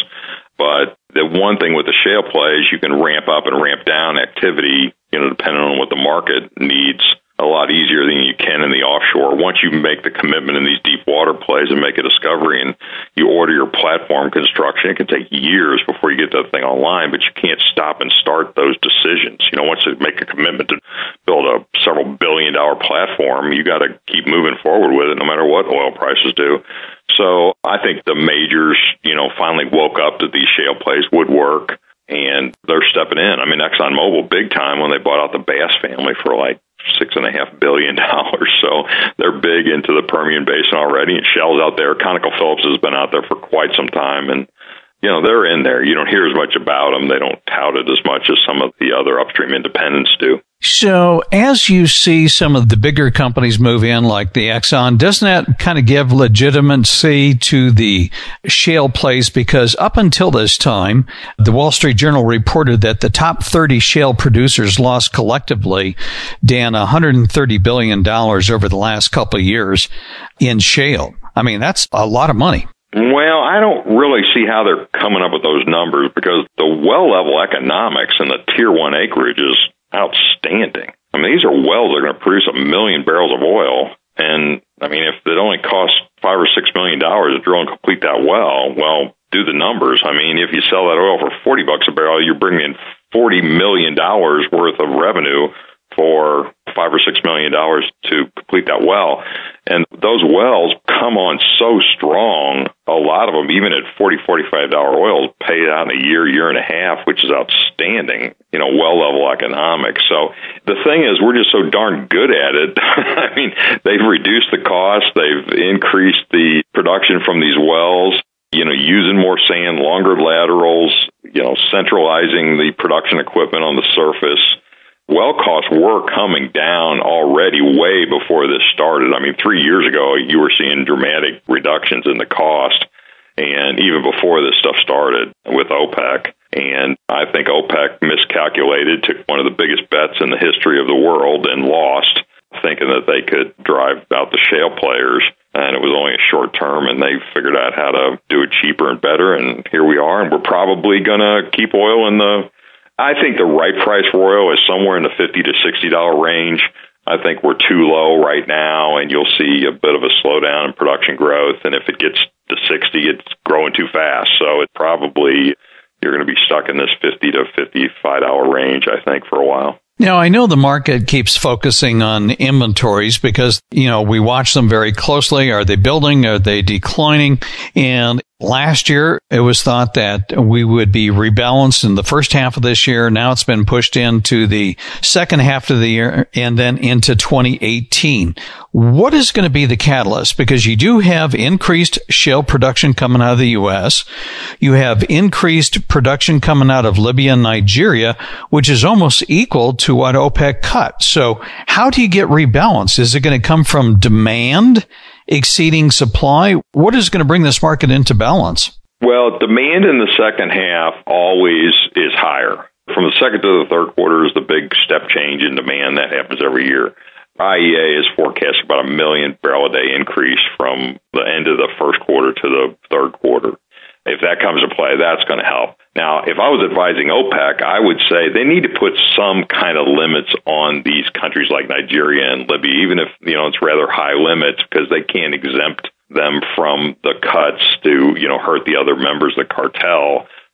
S13: But the one thing with the shale plays, you can ramp up and ramp down activity, you know, depending on what the market needs, a lot easier than you can in the offshore. Once you make the commitment in these deep water plays and make a discovery and you order your platform construction, it can take years before you get that thing online, but you can't stop and start those decisions. You know, once you make a commitment to build a several billion dollar platform, you got to keep moving forward with it no matter what oil prices do. So I think the majors, you know, finally woke up that these shale plays would work, and they're stepping in. I mean, ExxonMobil big time when they bought out the Bass family for like six and a half billion dollars. So they're big into the Permian Basin already, and Shell's out there. ConocoPhillips has been out there for quite some time, and you know, they're in there. You don't hear as much about them. They don't tout it as much as some of the other upstream independents do.
S7: So as you see some of the bigger companies move in, like the Exxon, doesn't that kind of give legitimacy to the shale plays? Because up until this time, the Wall Street Journal reported that the top thirty shale producers lost collectively, Dan, one hundred thirty billion dollars over the last couple of years in shale. I mean, that's a lot of money.
S13: Well, I don't really see how they're coming up with those numbers, because the well-level economics and the tier one acreage is outstanding. I mean, these are wells that are going to produce a million barrels of oil. And, I mean, if it only costs five or six million dollars to drill and complete that well, well, do the numbers. I mean, if you sell that oil for forty bucks a barrel, you're bringing in forty million dollars worth of revenue for five or six million dollars to complete that well. And those wells come on so strong, a lot of them, even at forty dollars, forty-five dollars oil, pay out in a year, year and a half, which is outstanding, you know, well-level economics. So the thing is, we're just so darn good at it. I mean, they've reduced the cost, they've increased the production from these wells, you know, using more sand, longer laterals, you know, centralizing the production equipment on the surface. Well costs were coming down already way before this started. I mean, three years ago, you were seeing dramatic reductions in the cost, and even before this stuff started with OPEC. And I think OPEC miscalculated, took one of the biggest bets in the history of the world and lost, thinking that they could drive out the shale players. And it was only a short term, and they figured out how to do it cheaper and better. And here we are, and we're probably going to keep oil in the I think the right price for oil is somewhere in the fifty to sixty dollars range. I think we're too low right now, and you'll see a bit of a slowdown in production growth. And if it gets to sixty, it's growing too fast. So it probably, you're going to be stuck in this fifty to fifty-five dollars range, I think, for a while.
S7: Now, I know the market keeps focusing on inventories because, you know, we watch them very closely. Are they building? Are they declining? And last year, it was thought that we would be rebalanced in the first half of this year. Now it's been pushed into the second half of the year and then into twenty eighteen. What is going to be the catalyst? Because you do have increased shale production coming out of the U S. You have increased production coming out of Libya and Nigeria, which is almost equal to what OPEC cut. So how do you get rebalanced? Is it going to come from demand exceeding supply? What is going to bring this market into balance?
S13: Well, demand in the second half always is higher. From the second to the third quarter is the big step change in demand that happens every year. I E A is forecasting about a million barrel a day increase from the end of the first quarter to the third quarter. If that comes to play, that's going to help. Now, if I was advising OPEC, I would say they need to put some kind of limits on these countries like Nigeria and Libya, even if, you know, it's rather high limits, because they can't exempt them from the cuts to, you know, hurt the other members of the cartel.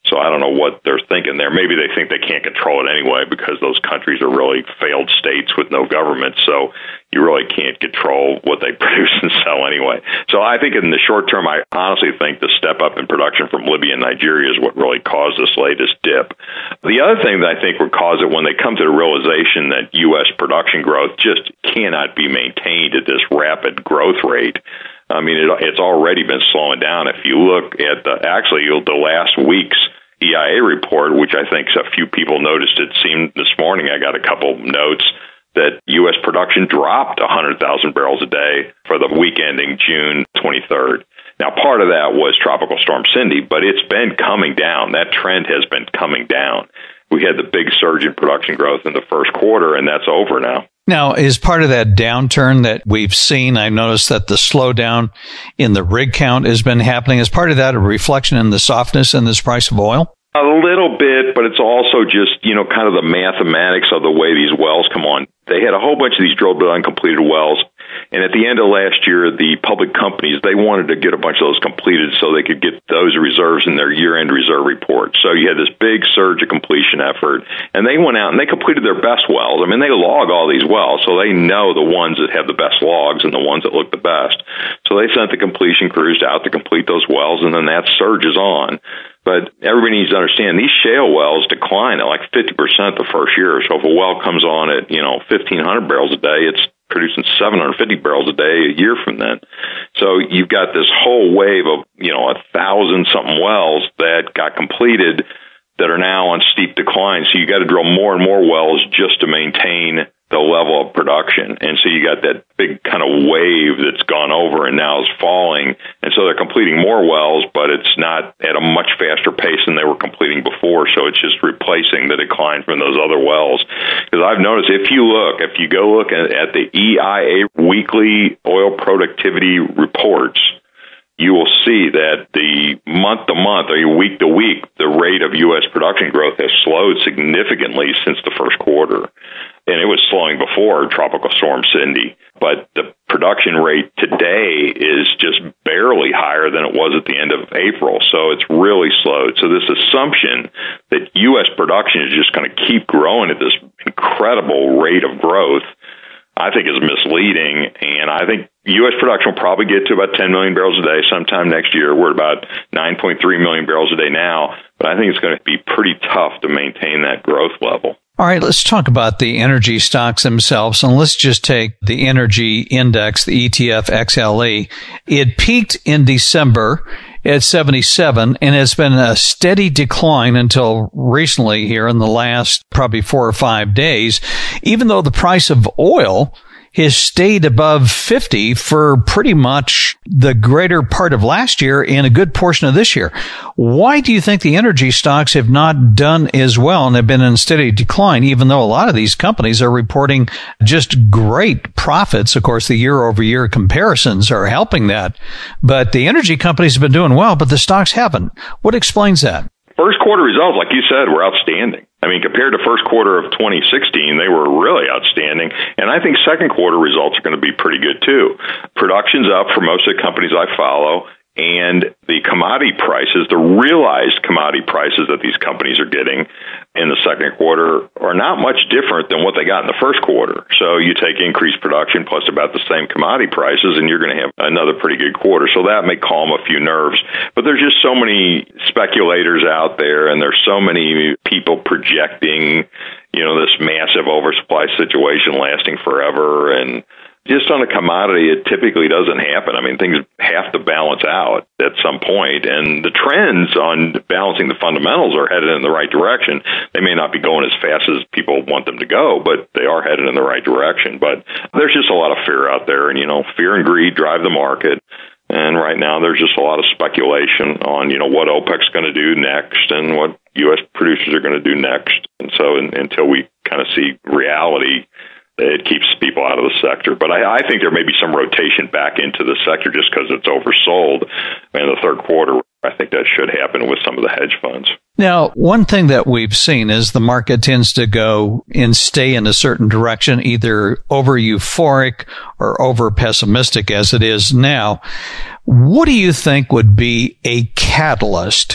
S13: So I don't know what they're thinking there. Maybe they think they can't control it anyway because those countries are really failed states with no government. So you really can't control what they produce and sell anyway. So I think in the short term, I honestly think the step up in production from Libya and Nigeria is what really caused this latest dip. The other thing that I think would cause it when they come to the realization that U S production growth just cannot be maintained at this rapid growth rate. I mean, it, it's already been slowing down. If you look at the, actually, the last week's E I A report, which I think a few people noticed, it seemed this morning, I got a couple notes that U S production dropped one hundred thousand barrels a day for the week ending June twenty-third. Now, part of that was Tropical Storm Cindy, but it's been coming down. That trend has been coming down. We had the big surge in production growth in the first quarter, and that's over now.
S7: Now, is part of that downturn that we've seen, I've noticed that the slowdown in the rig count has been happening. Is part of that a reflection in the softness in this price of oil?
S13: A little bit, but it's also just, you know, kind of the mathematics of the way these wells come on. They had a whole bunch of these drilled but uncompleted wells. And at the end of last year, the public companies, they wanted to get a bunch of those completed so they could get those reserves in their year-end reserve report. So you had this big surge of completion effort, and they went out and they completed their best wells. I mean, they log all these wells, so they know the ones that have the best logs and the ones that look the best. So they sent the completion crews out to complete those wells, and then that surges on. But everybody needs to understand these shale wells decline at like fifty percent the first year. So if a well comes on at, you know, fifteen hundred barrels a day, it's producing seven hundred fifty barrels a day a year from then. So you've got this whole wave of, you know, a thousand something wells that got completed that are now on steep decline. So you got to drill more and more wells just to maintain the level of production. And so you got that big kind of wave that's gone over and now is falling. And so they're completing more wells, but it's not at a much faster pace than they were completing before. So it's just replacing the decline from those other wells. Because I've noticed if you look, if you go look at, at the E I A weekly oil productivity reports, you will see that the month to month or week to week, the rate of U S production growth has slowed significantly since the first quarter. And it was slowing before Tropical Storm Cindy. But the production rate today is just barely higher than it was at the end of April. So it's really slowed. So this assumption that U S production is just going to keep growing at this incredible rate of growth, I think is misleading. And I think U S production will probably get to about ten million barrels a day sometime next year. We're at about nine point three million barrels a day now. But I think it's going to be pretty tough to maintain that growth level.
S7: All right, let's talk about the energy stocks themselves, and let's just take the energy index, the E T F X L E. It peaked in December at seventy-seven, and it's been a steady decline until recently here in the last probably four or five days, even though the price of oil has stayed above fifty for pretty much the greater part of last year and a good portion of this year. Why do you think the energy stocks have not done as well and have been in steady decline, even though a lot of these companies are reporting just great profits? Of course, the year-over-year comparisons are helping that. But the energy companies have been doing well, but the stocks haven't. What explains that?
S13: First quarter results, like you said, were outstanding. I mean, compared to first quarter of twenty sixteen, they were really outstanding. And I think second quarter results are going to be pretty good, too. Production's up for most of the companies I follow. And the commodity prices, the realized commodity prices that these companies are getting in the second quarter are not much different than what they got in the first quarter. So you take increased production plus about the same commodity prices, and you're going to have another pretty good quarter. So that may calm a few nerves. But there's just so many speculators out there, and there's so many people projecting, you know, this massive oversupply situation lasting forever. And just on a commodity, it typically doesn't happen. I mean, things have to balance out at some point, and the trends on balancing the fundamentals are headed in the right direction. They may not be going as fast as people want them to go, but they are headed in the right direction. But there's just a lot of fear out there, and, you know, fear and greed drive the market. And right now, there's just a lot of speculation on, you know, what OPEC's going to do next and what U S producers are going to do next. And so in, until we kind of see reality, it keeps people out of the sector. But I, I think there may be some rotation back into the sector just because it's oversold in the third quarter. I think that should happen with some of the hedge funds.
S7: Now, one thing that we've seen is the market tends to go and stay in a certain direction, either over euphoric or over pessimistic as it is now. What do you think would be a catalyst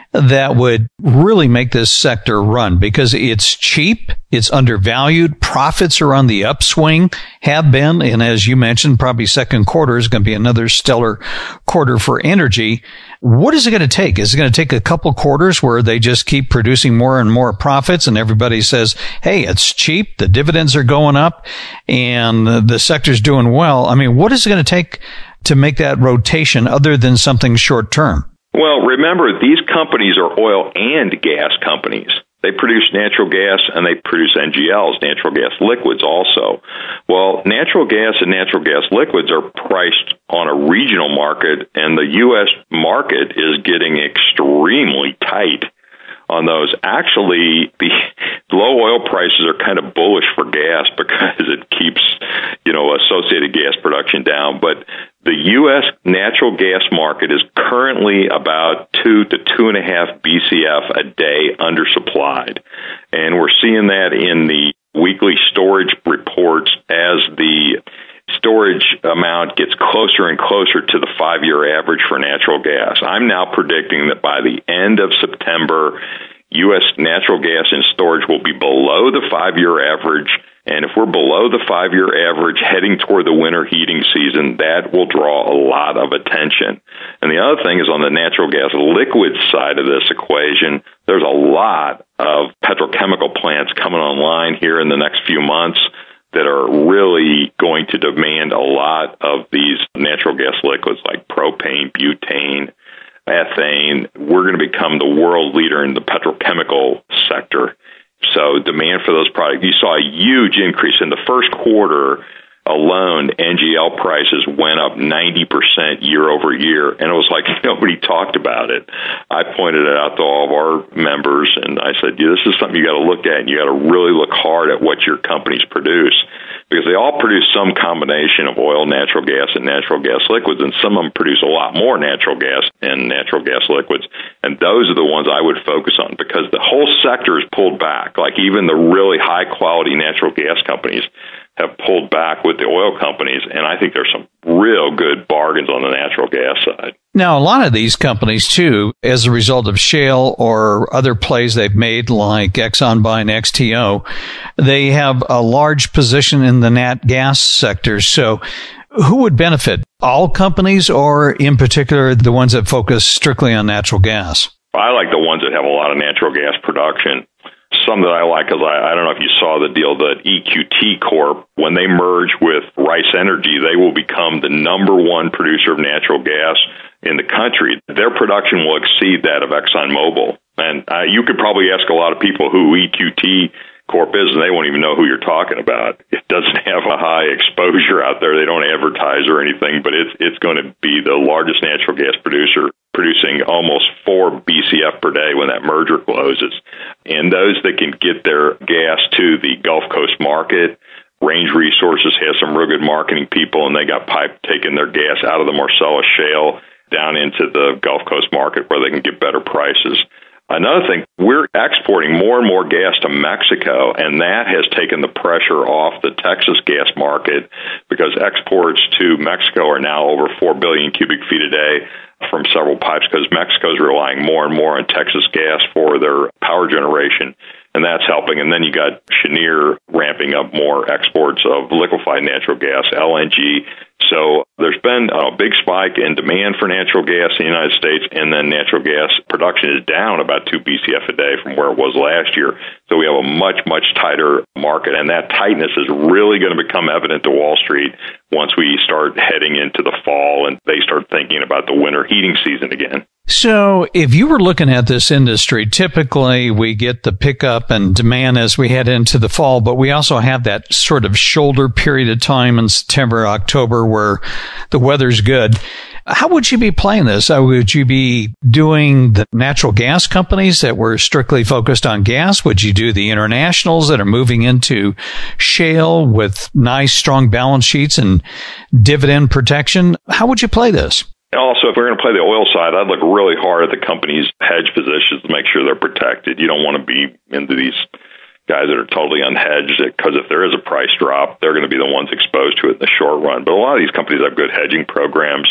S7: that would really make this sector run? Because it's cheap, it's undervalued, profits are on the upswing, have been, and as you mentioned, probably second quarter is going to be another stellar quarter for energy. What is it going to take? Is it going to take a couple quarters where they just keep producing more and more profits and everybody says, hey, it's cheap, the dividends are going up, and the sector's doing well? I mean, what is it going to take to make that rotation other than something short term?
S13: Well, remember, these companies are oil and gas companies. They produce natural gas and they produce N G Ls, natural gas liquids also. Well, natural gas and natural gas liquids are priced on a regional market, and the U S market is getting extremely tight on those. Actually, the low oil prices are kind of bullish for gas because it keeps, you know, associated gas production down. But the U S natural gas market is currently about two to two and a half B C F a day undersupplied. And we're seeing that in the weekly storage reports as the storage amount gets closer and closer to the five-year average for natural gas. I'm now predicting that by the end of September, U S natural gas in storage will be below the five-year average. And if we're below the five-year average heading toward the winter heating season, that will draw a lot of attention. And the other thing is on the natural gas liquid side of this equation, there's a lot of petrochemical plants coming online here in the next few months that are really going to demand a lot of these natural gas liquids like propane, butane, ethane. We're going to become the world leader in the petrochemical sector. So demand for those products, you saw a huge increase in the first quarter alone. N G L prices went up ninety percent year over year, and it was like nobody talked about it. I pointed it out to all of our members, and I said, yeah, this is something you got to look at, and you got to really look hard at what your companies produce, because they all produce some combination of oil, natural gas, and natural gas liquids, and some of them produce a lot more natural gas and natural gas liquids. And those are the ones I would focus on, because the whole sector is pulled back. Like even the really high-quality natural gas companies have pulled back with the oil companies, and I think there's some real good bargains on the natural gas side.
S7: Now, a lot of these companies, too, as a result of shale or other plays they've made, like Exxon buying X T O, they have a large position in the nat gas sector. So who would benefit? All companies, or in particular the ones that focus strictly on natural gas?
S13: I like the ones that have a lot of natural gas production. Some that I like is, I, I don't know if you saw the deal that E Q T Corp, when they merge with Rice Energy, they will become the number one producer of natural gas in the country. Their production will exceed that of ExxonMobil. And uh, you could probably ask a lot of people who E Q T Corp is, and they won't even know who you're talking about. It doesn't have a high exposure out there. They don't advertise or anything, but it's it's going to be the largest natural gas producer, producing almost four B C F per day when that merger closes. And those that can get their gas to the Gulf Coast market, Range Resources has some real good marketing people, and they got pipe taking their gas out of the Marcellus Shale down into the Gulf Coast market where they can get better prices. Another thing, we're exporting more and more gas to Mexico, and that has taken the pressure off the Texas gas market, because exports to Mexico are now over four billion cubic feet a day from several pipes, because Mexico is relying more and more on Texas gas for their power generation, and that's helping. And then you got Cheniere ramping up more exports of liquefied natural gas, L N G. So there's been a big spike in demand for natural gas in the United States, and then natural gas production is down about two B C F a day from where it was last year. So we have a much, much tighter market, and that tightness is really going to become evident to Wall Street once we start heading into the fall and they start thinking about the winter heating season again.
S7: So if you were looking at this industry, typically we get the pickup and demand as we head into the fall, but we also have that sort of shoulder period of time in September, October where the weather's good. How would you be playing this? Would you be doing the natural gas companies that were strictly focused on gas? Would you do the internationals that are moving into shale with nice, strong balance sheets and dividend protection? How would you play this?
S13: Also, if we're going to play the oil side, I'd look really hard at the company's hedge positions to make sure they're protected. You don't want to be into these guys that are totally unhedged, because if there is a price drop, they're going to be the ones exposed to it in the short run. But a lot of these companies have good hedging programs.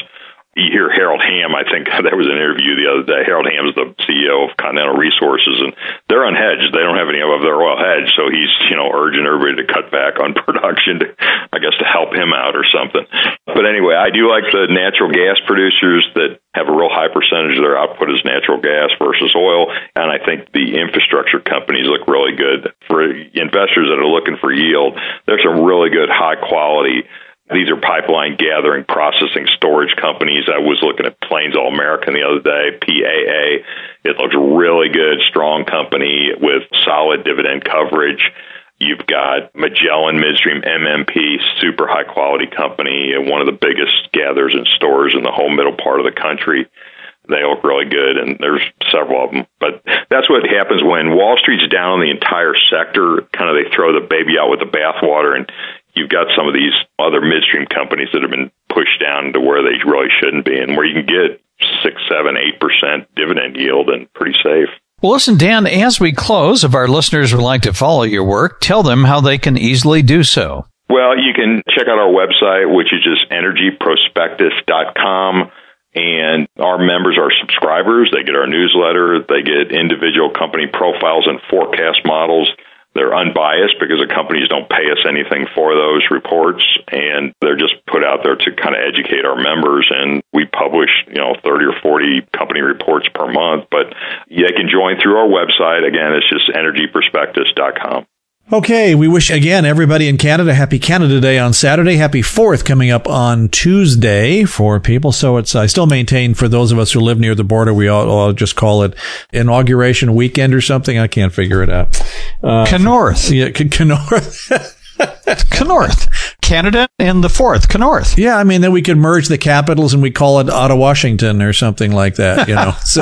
S13: You hear Harold Hamm, I think there was an interview the other day. Harold Hamm is the C E O of Continental Resources, and they're unhedged. They don't have any of their oil hedged, so he's, you know, urging everybody to cut back on production, to, I guess, to help him out or something. But anyway, I do like the natural gas producers that have a real high percentage of their output as natural gas versus oil, and I think the infrastructure companies look really good. For investors that are looking for yield, there's some really good, high-quality. These are pipeline gathering, processing, storage companies. I was looking at Plains All American the other day, P A A. It looks really good, strong company with solid dividend coverage. You've got Magellan Midstream, M M P, super high-quality company, one of the biggest gatherers and stores in the whole middle part of the country. They look really good, and there's several of them. But that's what happens when Wall Street's down on the entire sector. Kind of they throw the baby out with the bathwater, and you've got some of these other midstream companies that have been pushed down to where they really shouldn't be, and where you can get six, seven, eight percent dividend yield and pretty safe.
S7: Well, listen, Dan, as we close, if our listeners would like to follow your work, tell them how they can easily do so.
S13: Well, you can check out our website, which is just energy prospectus dot com. And our members are subscribers. They get our newsletter. They get individual company profiles and forecast models. They're unbiased because the companies don't pay us anything for those reports, and they're just put out there to kind of educate our members. And we publish, you know, thirty or forty company reports per month, but they can join through our website. Again, it's just energy prospectus dot com.
S8: Okay, we wish, again, everybody in Canada happy Canada Day on Saturday. Happy fourth coming up on Tuesday for people. So it's, I still maintain for those of us who live near the border, we all, all just call it inauguration weekend or something. I can't figure it out. Uh,
S7: Kennorth.
S8: Yeah, Kennorth.
S7: Kennorth. Canada and the fourth, Kennorth.
S8: Yeah, I mean, then we could merge the capitals and we call it Ottawa, Washington or something like that, you know. So,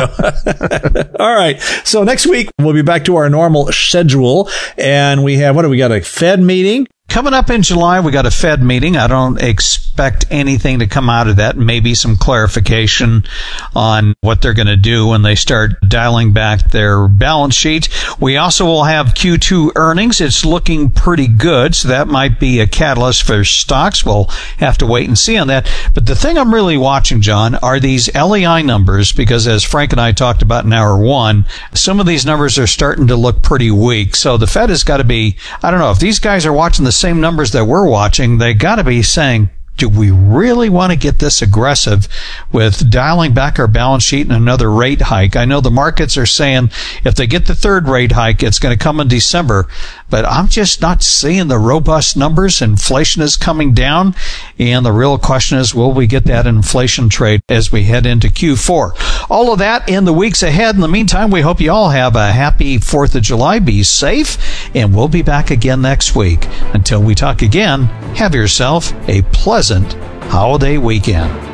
S8: all right. So next week, we'll be back to our normal schedule. And we have, what do we got, a Fed meeting?
S7: Coming up in July, we got a Fed meeting. I don't expect anything to come out of that. Maybe some clarification on what they're going to do when they start dialing back their balance sheet. We also will have Q two earnings. It's looking pretty good, so that might be a catalyst for stocks. We'll have to wait and see on that. But the thing I'm really watching, John, are these L E I numbers, because as Frank and I talked about in hour one, some of these numbers are starting to look pretty weak. So the Fed has got to be, I don't know, if these guys are watching the same numbers that we're watching, they got to be saying, do we really want to get this aggressive with dialing back our balance sheet and another rate hike? I know the markets are saying if they get the third rate hike, it's going to come in December, but I'm just not seeing the robust numbers. Inflation is coming down, and the real question is, will we get that inflation trade as we head into Q four? All of that in the weeks ahead. In the meantime, we hope you all have a happy fourth of July. Be safe, and we'll be back again next week. Until we talk again, have yourself a pleasant holiday weekend.